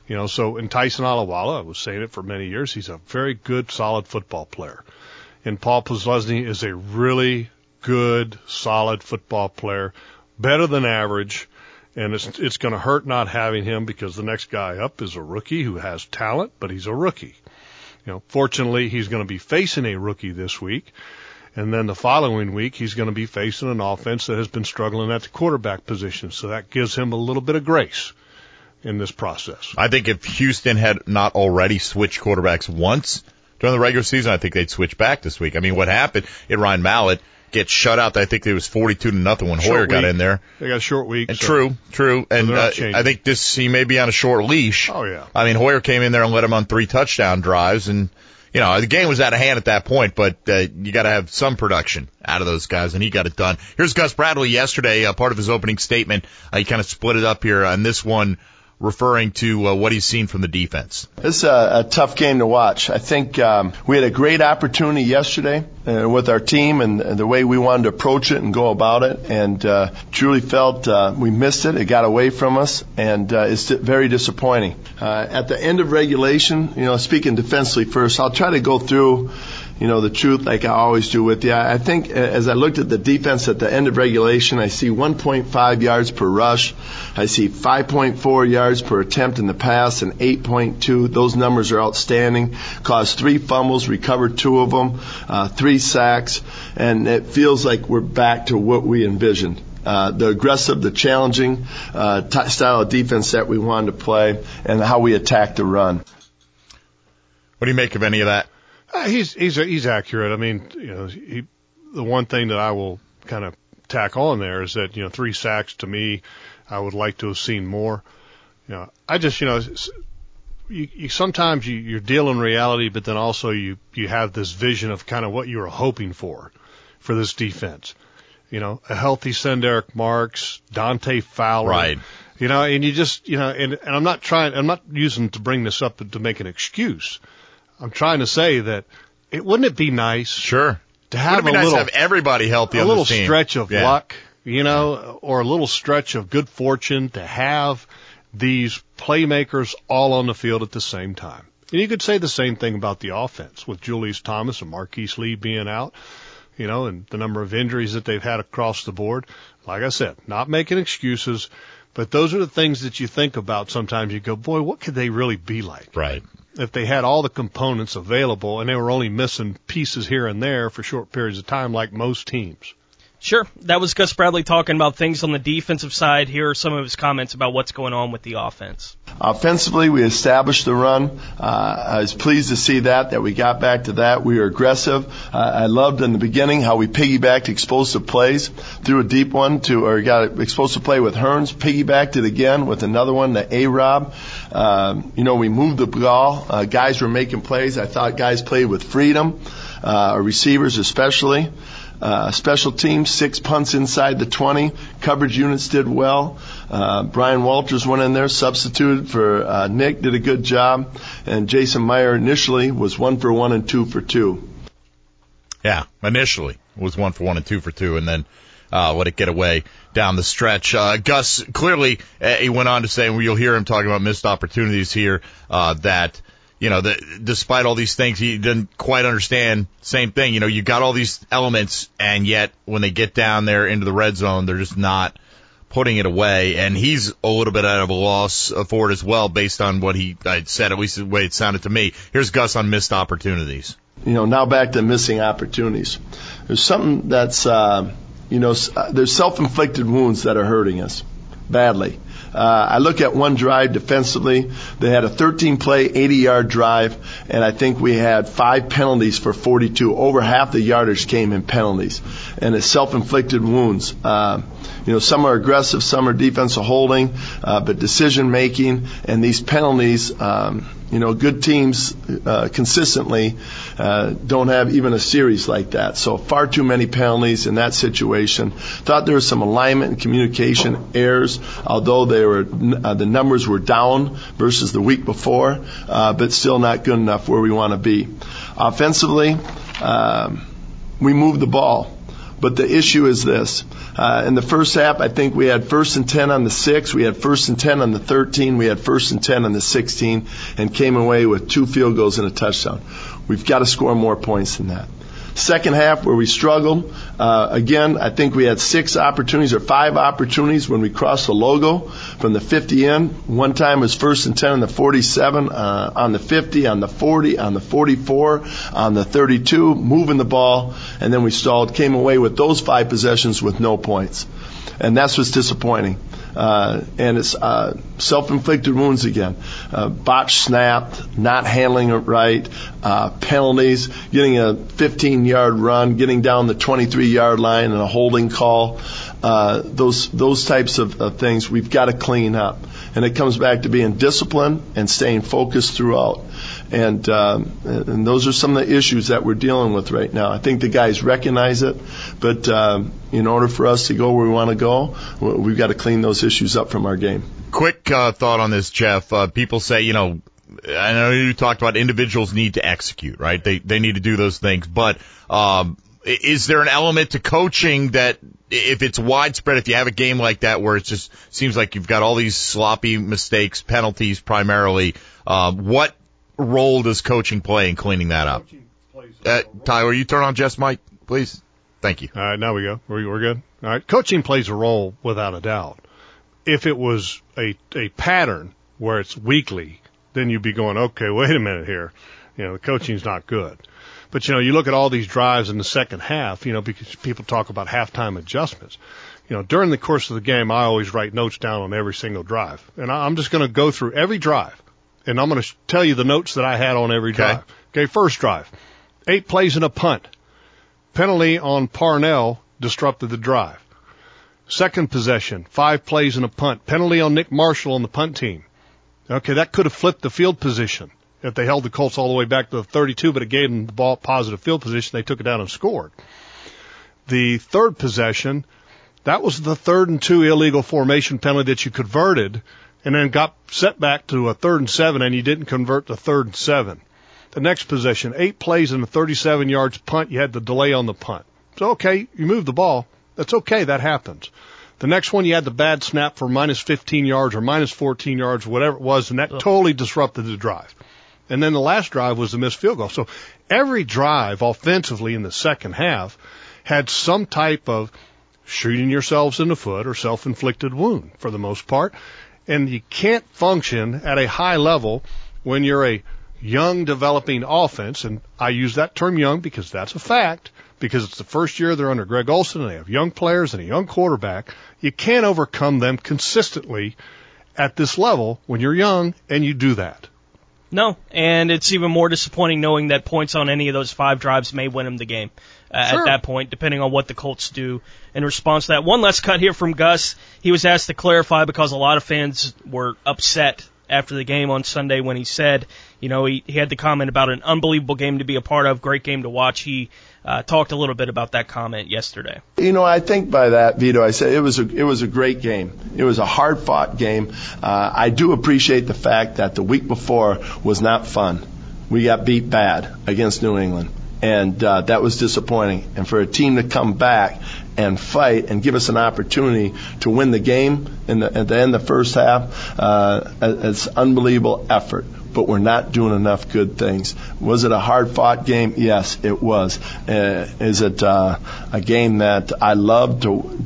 So in Tyson Alualu, I was saying it for many years, he's a very good, solid football player. And Paul Posluszny is a really good, solid football player, better than average. And it's going to hurt not having him because the next guy up is a rookie who has talent, but he's a rookie. Fortunately, he's going to be facing a rookie this week. And then the following week, he's going to be facing an offense that has been struggling at the quarterback position. So that gives him a little bit of grace in this process. I think if Houston had not already switched quarterbacks once during the regular season, I think they'd switch back this week. What happened in Ryan Mallett gets shut out. I think it was 42-0 when Hoyer got in there. They got a short week. And true. And I think he may be on a short leash. Oh, yeah. Hoyer came in there and led him on 3 touchdown drives. And, the game was out of hand at that point, but you got to have some production out of those guys, and he got it done. Here's Gus Bradley yesterday, part of his opening statement. He kind of split it up here on this one, referring to what he's seen from the defense. It's a tough game to watch. I think we had a great opportunity yesterday with our team and the way we wanted to approach it and go about it, and truly felt we missed it. It got away from us, and it's very disappointing. At the end of regulation, speaking defensively first, I'll try to go through the truth like I always do with you. I think as I looked at the defense at the end of regulation, I see 1.5 yards per rush. I see 5.4 yards per attempt in the pass and 8.2. Those numbers are outstanding. Caused 3 fumbles, recovered 2 of them, 3 sacks, and it feels like we're back to what we envisioned. The aggressive, the challenging style of defense that we wanted to play and how we attacked the run. What do you make of any of that? He's accurate. The one thing that I will kind of tack on there is that 3 sacks to me, I would like to have seen more. I just, you sometimes you're dealing in reality, but then also you have this vision of kind of what you were hoping for this defense. A healthy Senderick Marks, Dante Fowler. Right. And you just, and I'm not using to bring this up to make an excuse. I'm trying to say that wouldn't it be nice? Sure. To have to have everybody healthy, a on little this team. Stretch of luck, or a little stretch of good fortune to have these playmakers all on the field at the same time. And you could say the same thing about the offense with Julius Thomas and Marquise Lee being out, and the number of injuries that they've had across the board. Like I said, not making excuses, but those are the things that you think about sometimes. You go, boy, what could they really be like? Right. If they had all the components available and they were only missing pieces here and there for short periods of time like most teams. Sure. That was Gus Bradley talking about things on the defensive side. Here are some of his comments about what's going on with the offense. Offensively, we established the run. I was pleased to see that we got back to that. We were aggressive. I loved in the beginning how we piggybacked explosive plays, threw a deep one got an explosive play with Hearns, piggybacked it again with another one to A-Rob. We moved the ball. Guys were making plays. I thought guys played with freedom, receivers especially. Special teams, 6 punts inside the 20. Coverage units did well. Brian Walters went in there, substituted for Nick, did a good job. And Jason Meyer initially was 1 for 1 and 2 for 2. Yeah, initially was 1 for 1 and 2 for 2, and then let it get away down the stretch. Gus, clearly, he went on to say, and you'll hear him talking about missed opportunities here, that despite all these things, he didn't quite understand. Same thing, you got all these elements, and yet when they get down there into the red zone, they're just not putting it away. And he's a little bit out of a loss for it as well, based on what I'd said, at least the way it sounded to me. Here's Gus on missed opportunities. Now back to missing opportunities. There's something that's, there's self-inflicted wounds that are hurting us badly. I look at one drive defensively. They had a 13-play, 80-yard drive, and I think we had 5 penalties for 42. Over half the yardage came in penalties, and it's self-inflicted wounds. Some are aggressive, some are defensive holding, but decision-making and these penalties, good teams consistently don't have even a series like that. So far too many penalties in that situation. Thought there was some alignment and communication errors, although the numbers were down versus the week before, but still not good enough where we want to be. Offensively, we moved the ball. But the issue is this. In the first half, I think we had 1st and 10 on the 6. We had 1st and 10 on the 13. We had 1st and 10 on the 16 and came away with 2 field goals and a touchdown. We've got to score more points than that. Second half, where we struggled, again, I think we had 6 opportunities or 5 opportunities when we crossed the logo from the 50 in. One time it was 1st and 10 on the 47, on the 50, on the 40, on the 44, on the 32, moving the ball, and then we stalled, came away with those 5 possessions with no points. And that's what's disappointing. And it's self-inflicted wounds again. Botched snap, not handling it right, penalties, getting a 15-yard run, getting down the 23-yard line and a holding call. Those types of things we've got to clean up. And it comes back to being disciplined and staying focused throughout. And those are some of the issues that we're dealing with right now. I think the guys recognize it, but in order for us to go where we want to go, we've got to clean those issues up from our game. Quick thought on this, Jeff. People say, I know you talked about individuals need to execute, right? They need to do those things, but is there an element to coaching that if it's widespread, if you have a game like that where it just seems like you've got all these sloppy mistakes, penalties primarily, what role does coaching play in cleaning that up? Tyler, you turn on Jeff's mic, please? Thank you. All right, now we go. We're good. All right, coaching plays a role without a doubt. If it was a pattern where it's weekly, then you'd be going, okay, wait a minute here. The coaching's not good. But, you look at all these drives in the second half, because people talk about halftime adjustments. During the course of the game, I always write notes down on every single drive. And I'm just going to go through every drive, and I'm going to tell you the notes that I had on every drive. Okay, first drive, 8 plays and a punt. Penalty on Parnell disrupted the drive. Second possession, 5 plays and a punt. Penalty on Nick Marshall on the punt team. Okay, that could have flipped the field position if they held the Colts all the way back to the 32, but it gave them the ball positive field position. They took it down and scored. The third possession, that was the 3rd and 2 illegal formation penalty that you converted and then got set back to a 3rd and 7, and you didn't convert the 3rd and 7. The next possession, 8 plays and a 37 yards punt. You had the delay on the punt. So, okay, you moved the ball. That's okay. That happens. The next one, you had the bad snap for minus 15 yards or minus 14 yards, whatever it was, and that totally disrupted the drive. And then the last drive was the missed field goal. So every drive offensively in the second half had some type of shooting yourselves in the foot or self-inflicted wound for the most part. And you can't function at a high level when you're a young developing offense. And I use that term young because that's a fact, because it's the first year they're under Greg Olson and they have young players and a young quarterback. You can't overcome them consistently at this level when you're young and you do that. No, and it's even more disappointing knowing that points on any of those 5 drives may win them the game at that point, depending on what the Colts do in response to that. One last cut here from Gus. He was asked to clarify because a lot of fans were upset after the game on Sunday when he said, you know, he had the comment about an unbelievable game to be a part of, great game to watch. He talked a little bit about that comment yesterday. You know, I think by that, Vito, I said it was a great game. It was a hard-fought game. I do appreciate the fact that the week before was not fun. We got beat bad against New England, and that was disappointing. And for a team to come back and fight and give us an opportunity to win the game at the end of the first half, it's unbelievable effort. But we're not doing enough good things. Was it a hard-fought game? Yes, it was. Is it a game that I love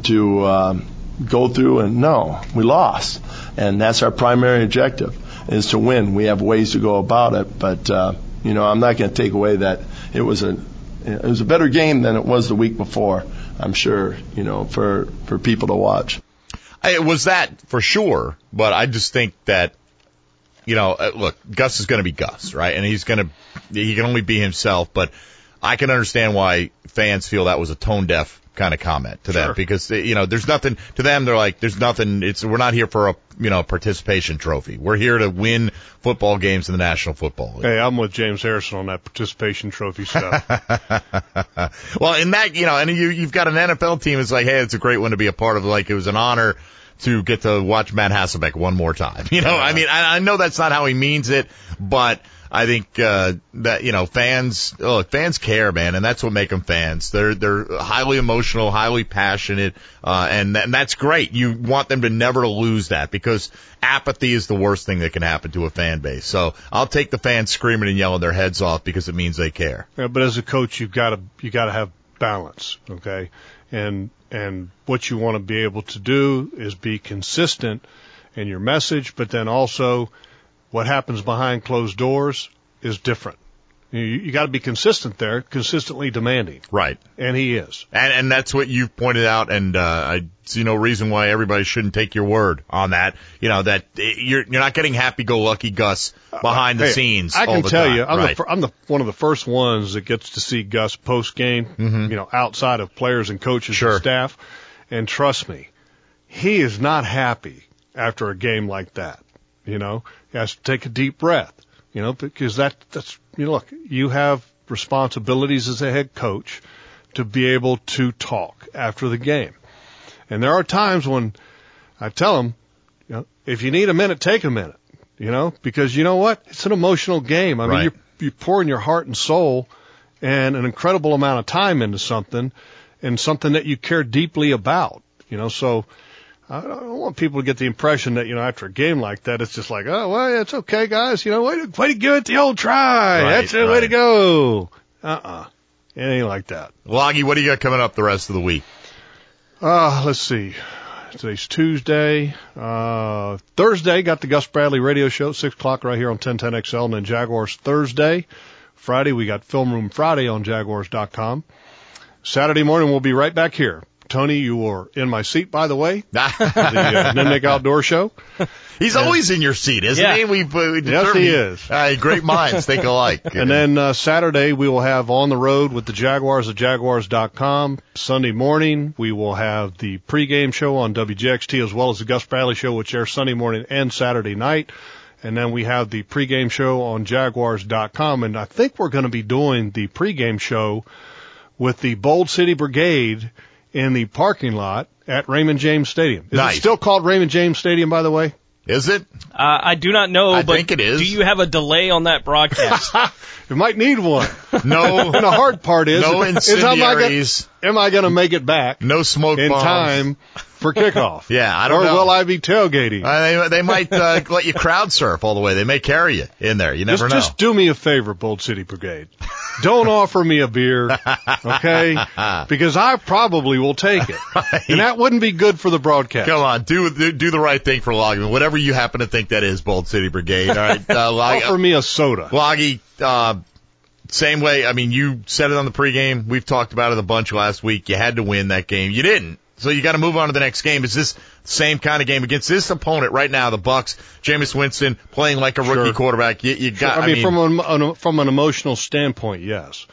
to go through? And no, we lost. And that's our primary objective, is to win. We have ways to go about it, but you know, I'm not going to take away that it was a better game than it was the week before. I'm sure, you know, for people to watch. It was that for sure, but I just think that, you know, look, Gus is going to be Gus, right? And he can only be himself, but I can understand why fans feel that was a tone-deaf kind of comment to them, because, you know, there's nothing to them. They're like, there's nothing. We're not here for a, you know, participation trophy. We're here to win football games in the National Football League. Hey, I'm with James Harrison on that participation trophy stuff. Well, in that, you know, and you've got an NFL team. It's like, hey, it's a great one to be a part of. Like, it was an honor to get to watch Matt Hasselbeck one more time. You know, I mean, I know that's not how he means it, but I think that, you know, fans care, man, and that's what makes them fans. They're highly emotional, highly passionate, and that's great. You want them to never lose that, because apathy is the worst thing that can happen to a fan base. So I'll take the fans screaming and yelling their heads off because it means they care. Yeah, but as a coach, you got to have balance, okay? And what you want to be able to do is be consistent in your message, but then also what happens behind closed doors is different. You got to be consistent there, consistently demanding. Right. And he is. And that's what you've pointed out, and I see no reason why everybody shouldn't take your word on that. You know, that you're not getting happy-go-lucky Gus behind the scenes all the time. I can tell you, I'm one of the first ones that gets to see Gus post-game, you know, outside of players and coaches and staff. And trust me, he is not happy after a game like that. You know, he has to take a deep breath, you know, because that's, you know, look, you have responsibilities as a head coach to be able to talk after the game. And there are times when I tell him, you know, if you need a minute, take a minute, you know, because you know what? It's an emotional game. I mean, you're pouring your heart and soul and an incredible amount of time into something, and something that you care deeply about, you know, so I don't want people to get the impression that, you know, after a game like that, it's just like, oh, well, it's okay, guys. You know, way to give it the old try. That's the way to go. It ain't like that. Loggy, what do you got coming up the rest of the week? Let's see. Today's Tuesday. Thursday, got the Gus Bradley radio show, 6 o'clock right here on 1010XL, and then Jaguars Thursday. Friday, we got Film Room Friday on Jaguars.com. Saturday morning, we'll be right back here. Tony, you are in my seat, by the way. The Nimnik Outdoor Show. He's always in your seat, isn't he? We yes, he is. Great minds think alike. And then Saturday, we will have On the Road with the Jaguars at Jaguars.com. Sunday morning, we will have the pregame show on WJXT, as well as the Gus Bradley Show, which airs Sunday morning and Saturday night. And then we have the pregame show on Jaguars.com. And I think we're going to be doing the pregame show with the Bold City Brigade in the parking lot at Raymond James Stadium. Is it still called Raymond James Stadium, by the way? Is it? I do not know, I but think it is. Do you have a delay on that broadcast? It might need one. No. And the hard part is, no incendiaries. Am I going to make it back? No smoke in bombs. time for kickoff? Yeah, I don't know. Or will I be tailgating? They might let you crowd surf all the way. They may carry you in there. You never know. Just do me a favor, Bold City Brigade. Don't offer me a beer, okay? Because I probably will take it. Right. And that wouldn't be good for the broadcast. Come on, do the right thing for Loggy. Whatever you happen to think that is, Bold City Brigade. All right, offer me a soda. Loggy, same way. I mean, you said it on the pregame. We've talked about it a bunch last week. You had to win that game. You didn't. So you got to move on to the next game. Is this the same kind of game against this opponent right now, the Bucs? Jameis Winston playing like a rookie quarterback. You got. Sure. I mean, from an emotional standpoint, yes.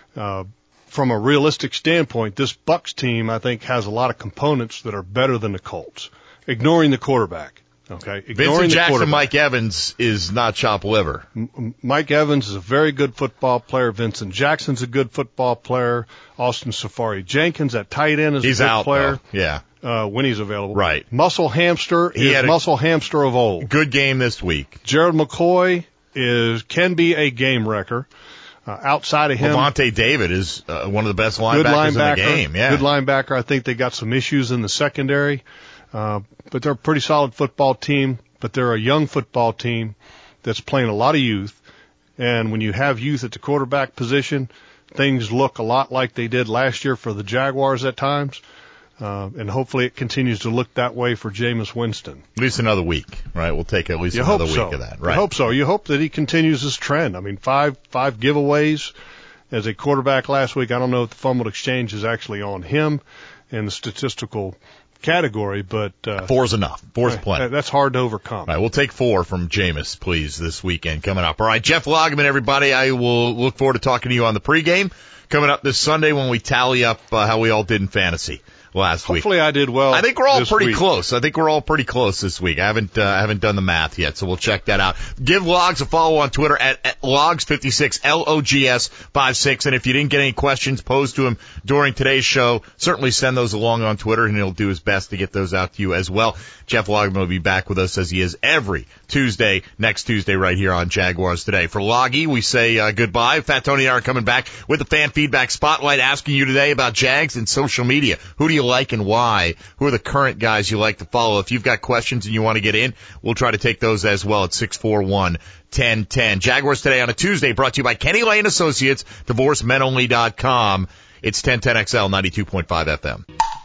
From a realistic standpoint, this Bucs team, I think, has a lot of components that are better than the Colts. Ignoring the quarterback. Okay. Vincent Jackson, Mike Evans is not chopped liver. Mike Evans is a very good football player. Vincent Jackson's a good football player. Austin Safari Jenkins at tight end is a good player. Though. Yeah. When he's available. Right. Muscle Hamster is Muscle Hamster of old. Good game this week. Gerald McCoy can be a game wrecker. Outside of him, Levante David is one of the best linebackers in the game. Yeah. Good linebacker. I think they got some issues in the secondary. But they're a pretty solid football team, but they're a young football team that's playing a lot of youth. And when you have youth at the quarterback position, things look a lot like they did last year for the Jaguars at times. And hopefully it continues to look that way for Jameis Winston. At least another week, right? We'll take at least another week of that, right? I hope so. You hope that he continues his trend. I mean, five giveaways as a quarterback last week. I don't know if the fumbled exchange is actually on him in the statistical category, but 4's enough. 4's plenty. That's hard to overcome. All right, we'll take 4 from Jameis, please, this weekend coming up. All right, Jeff Loggeman, everybody. I will look forward to talking to you on the pregame coming up this Sunday when we tally up how we all did in fantasy last week. Hopefully I did well. I think we're all pretty close. I think we're all pretty close this week. I haven't done the math yet, so we'll check that out. Give Logs a follow on Twitter at Logs56, LOGS56. And if you didn't get any questions posed to him during today's show, certainly send those along on Twitter, and he'll do his best to get those out to you as well. Jeff Loggeman will be back with us as he is every Tuesday, next Tuesday right here on Jaguars Today. For Loggy, we say goodbye. Fat Tony and I are coming back with the Fan Feedback Spotlight, asking you today about Jags and social media. Who do you like and why? Who are the current guys you like to follow? If you've got questions and you want to get in, we'll try to take those as well at 641-1010. Jaguars Today on a Tuesday, brought to you by Kenny Lane Associates, DivorceMenOnly.com. It's 1010XL 92.5 FM.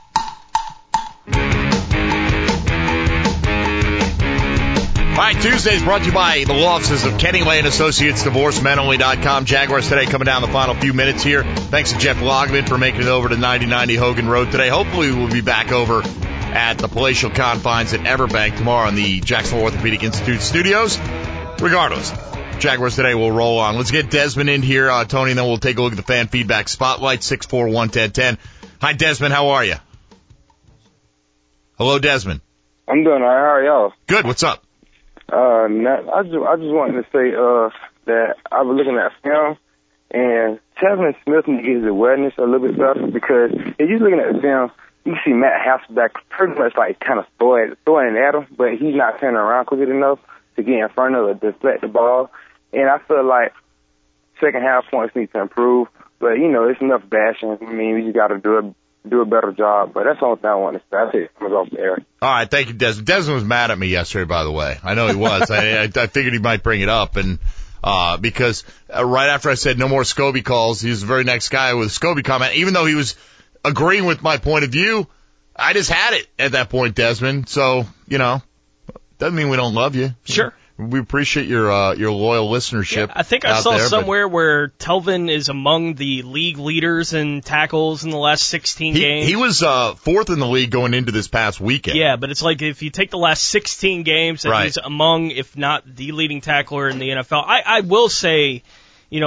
All right, Tuesday's brought to you by the law offices of Kenny Lane Associates, DivorceMenOnly.com. Jaguars Today coming down the final few minutes here. Thanks to Jeff Loggeman for making it over to 9090 Hogan Road today. Hopefully we'll be back over at the palatial confines at Everbank tomorrow in the Jacksonville Orthopedic Institute studios. Regardless, Jaguars Today will roll on. Let's get Desmond in here, Tony, and then we'll take a look at the Fan Feedback Spotlight, 641-1010. Hi, Desmond. How are you? Hello, Desmond. I'm doing all right. How are y'all? Good. What's up? I just wanted to say that I was looking at film, and Telvin Smith needs to get his awareness a little bit better, because if you're looking at the film, you see Matt Hasselbeck pretty much like kind of throwing it at him, but he's not turning around quickly enough to get in front of or deflect the ball. And I feel like second half points need to improve, but it's enough bashing. I mean, we just got to do a better job. But that's the only thing I want to say. That's it. I'm off the air. All right, thank you, Desmond. Desmond was mad at me yesterday, by the way. I know he was. I figured he might bring it up, and because right after I said no more Scobie calls, he was the very next guy with a Scobie comment. Even though he was agreeing with my point of view, I just had it at that point, Desmond. So, doesn't mean we don't love you. Sure. We appreciate your loyal listenership. Yeah, I think I saw somewhere where Telvin is among the league leaders in tackles in the last 16 games. He was fourth in the league going into this past weekend. Yeah, but it's like if you take the last 16 games, that he's among, if not the leading tackler in the NFL. I will say,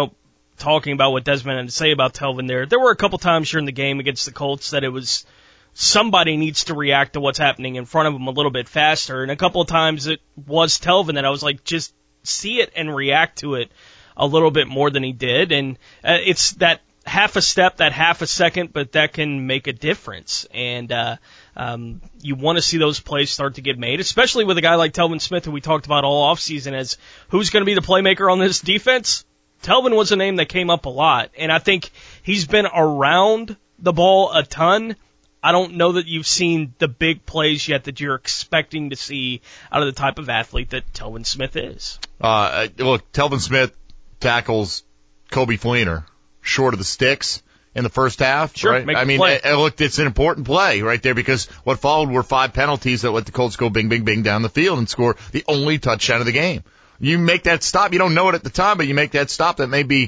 talking about what Desmond had to say about Telvin there were a couple times during the game against the Colts that it was somebody needs to react to what's happening in front of them a little bit faster. And a couple of times it was Telvin that I was like, just see it and react to it a little bit more than he did. And it's that half a step, that half a second, but that can make a difference. And you want to see those plays start to get made, especially with a guy like Telvin Smith, who we talked about all offseason as who's going to be the playmaker on this defense. Telvin was a name that came up a lot, and I think he's been around the ball a ton. I don't know that you've seen the big plays yet that you're expecting to see out of the type of athlete that Telvin Smith is. Look, Telvin Smith tackles Coby Fleener short of the sticks in the first half. Sure, right? I mean, look, it's an important play right there because what followed were 5 penalties that let the Colts go bing, bing, bing down the field and score the only touchdown of the game. You make that stop. You don't know it at the time, but you make that stop. That may be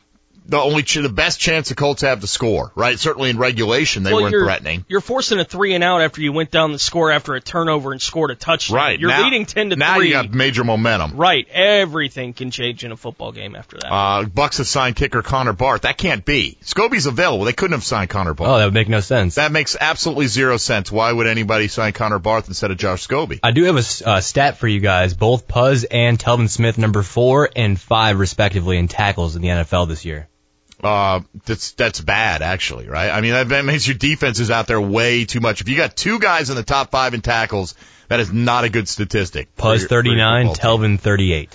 the best chance the Colts have to score, right? Certainly in regulation, they weren't threatening. You're forcing a 3-and-out after you went down the score after a turnover and scored a touchdown. Right. You're leading 10-3. Now you got major momentum. Right. Everything can change in a football game after that. Bucks have signed kicker Connor Barth. That can't be. Scobie's available. They couldn't have signed Connor Barth. Oh, that would make no sense. That makes absolutely zero sense. Why would anybody sign Connor Barth instead of Josh Scobie? I do have a stat for you guys. Both Puz and Telvin Smith, number 4 and 5, respectively, in tackles in the NFL this year. That's bad, actually, right? I mean, that means your defense is out there way too much. If you got 2 guys in the top 5 in tackles, that is not a good statistic. Puz 39, Telvin 38.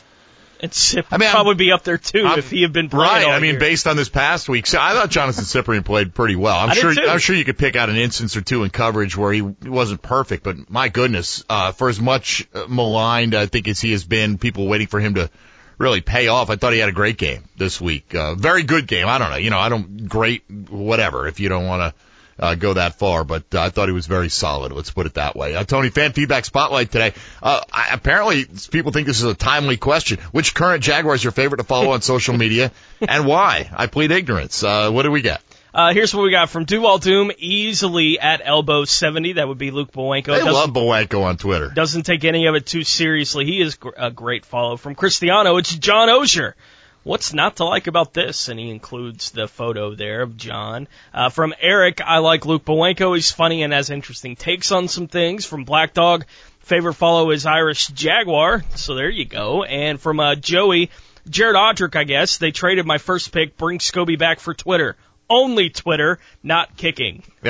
Probably be up there, too, if he had been playing right. all I mean, year. based on this past week, so I thought Jonathan Cyprien played pretty well. I'm sure you could pick out an instance or two in coverage where he wasn't perfect, but my goodness, for as much maligned, I think, as he has been, people waiting for him to really pay off. I thought he had a great game this week. Very good game. I don't know. Great, whatever, if you don't want to go that far, but I thought he was very solid. Let's put it that way. Tony, fan feedback spotlight today. Apparently, people think this is a timely question. Which current Jaguar is your favorite to follow on social media, and why? I plead ignorance. What do we get? Here's what we got from Duval Doom, easily at elbow 70. That would be Luke Bowanko. They love Bowanko on Twitter. Doesn't take any of it too seriously. He is a great follow. From Cristiano, it's John Ozier. What's not to like about this? And he includes the photo there of John. From Eric, I like Luke Bowanko. He's funny and has interesting takes on some things. From Black Dog, favorite follow is Irish Jaguar. So there you go. And from Joey, Jared Odrick, I guess. They traded my first pick. Bring Scobie back for Twitter. Only Twitter, not kicking. Yeah,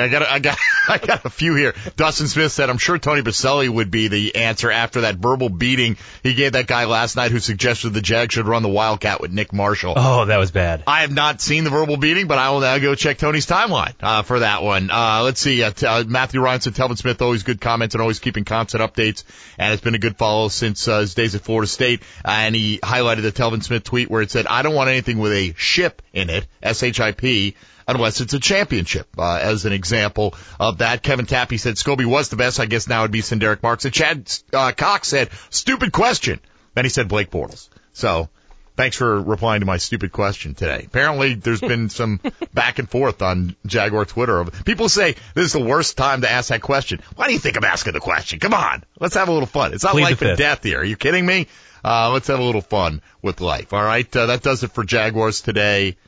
I got a few here. Dustin Smith said, I'm sure Tony Baselli would be the answer after that verbal beating he gave that guy last night who suggested the Jags should run the Wildcat with Nick Marshall. Oh, that was bad. I have not seen the verbal beating, but I will now go check Tony's timeline for that one. Let's see. Matthew Ryan said, Telvin Smith, always good comments and always keeping content updates, and it's been a good follow since his days at Florida State. And he highlighted the Telvin Smith tweet where it said, I don't want anything with a ship in it, SHIP, unless it's a championship, as an example of that. Kevin Tappy said Scobie was the best. I guess now it'd be Sinderic Marks. And Chad Cox said, stupid question. Then he said Blake Bortles. So thanks for replying to my stupid question today. Apparently there's been some back and forth on Jaguar Twitter. People say this is the worst time to ask that question. Why do you think I'm asking the question? Come on. Let's have a little fun. It's not life and death here. Are you kidding me? Let's have a little fun with life. All right. That does it for Jaguars Today,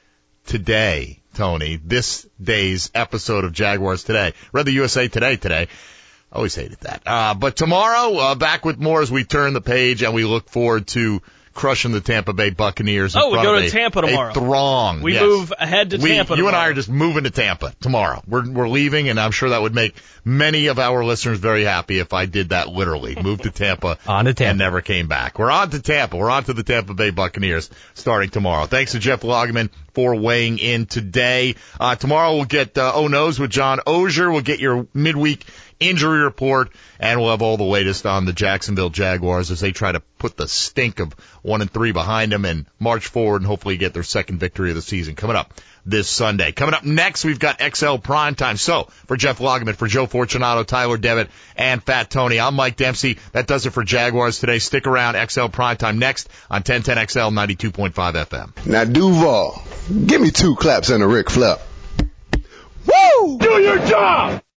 Tony, this day's episode of Jaguars Today. Read the USA Today. Always hated that. But tomorrow, back with more as we turn the page and we look forward to crushing the Tampa Bay Buccaneers. We go to Tampa tomorrow. A throng. We move ahead to Tampa tomorrow. You and I are just moving to Tampa tomorrow. We're leaving, and I'm sure that would make many of our listeners very happy if I did that literally. Move to Tampa. On to Tampa. And never came back. We're on to Tampa. We're on to the Tampa Bay Buccaneers starting tomorrow. Thanks to Jeff Lageman for weighing in today. Tomorrow we'll get Oh No's with John Ozier. We'll get your midweek injury report, and we'll have all the latest on the Jacksonville Jaguars as they try to put the stink of 1-3 behind them and march forward and hopefully get their second victory of the season coming up this Sunday. Coming up next, we've got XL Primetime. So, for Jeff Lageman, for Joe Fortunato, Tyler Devitt, and Fat Tony, I'm Mike Dempsey. That does it for Jaguars Today. Stick around. XL Primetime next on 1010XL 92.5 FM. Now, Duval, give me 2 claps and a Ric Flair. Woo! Do your job!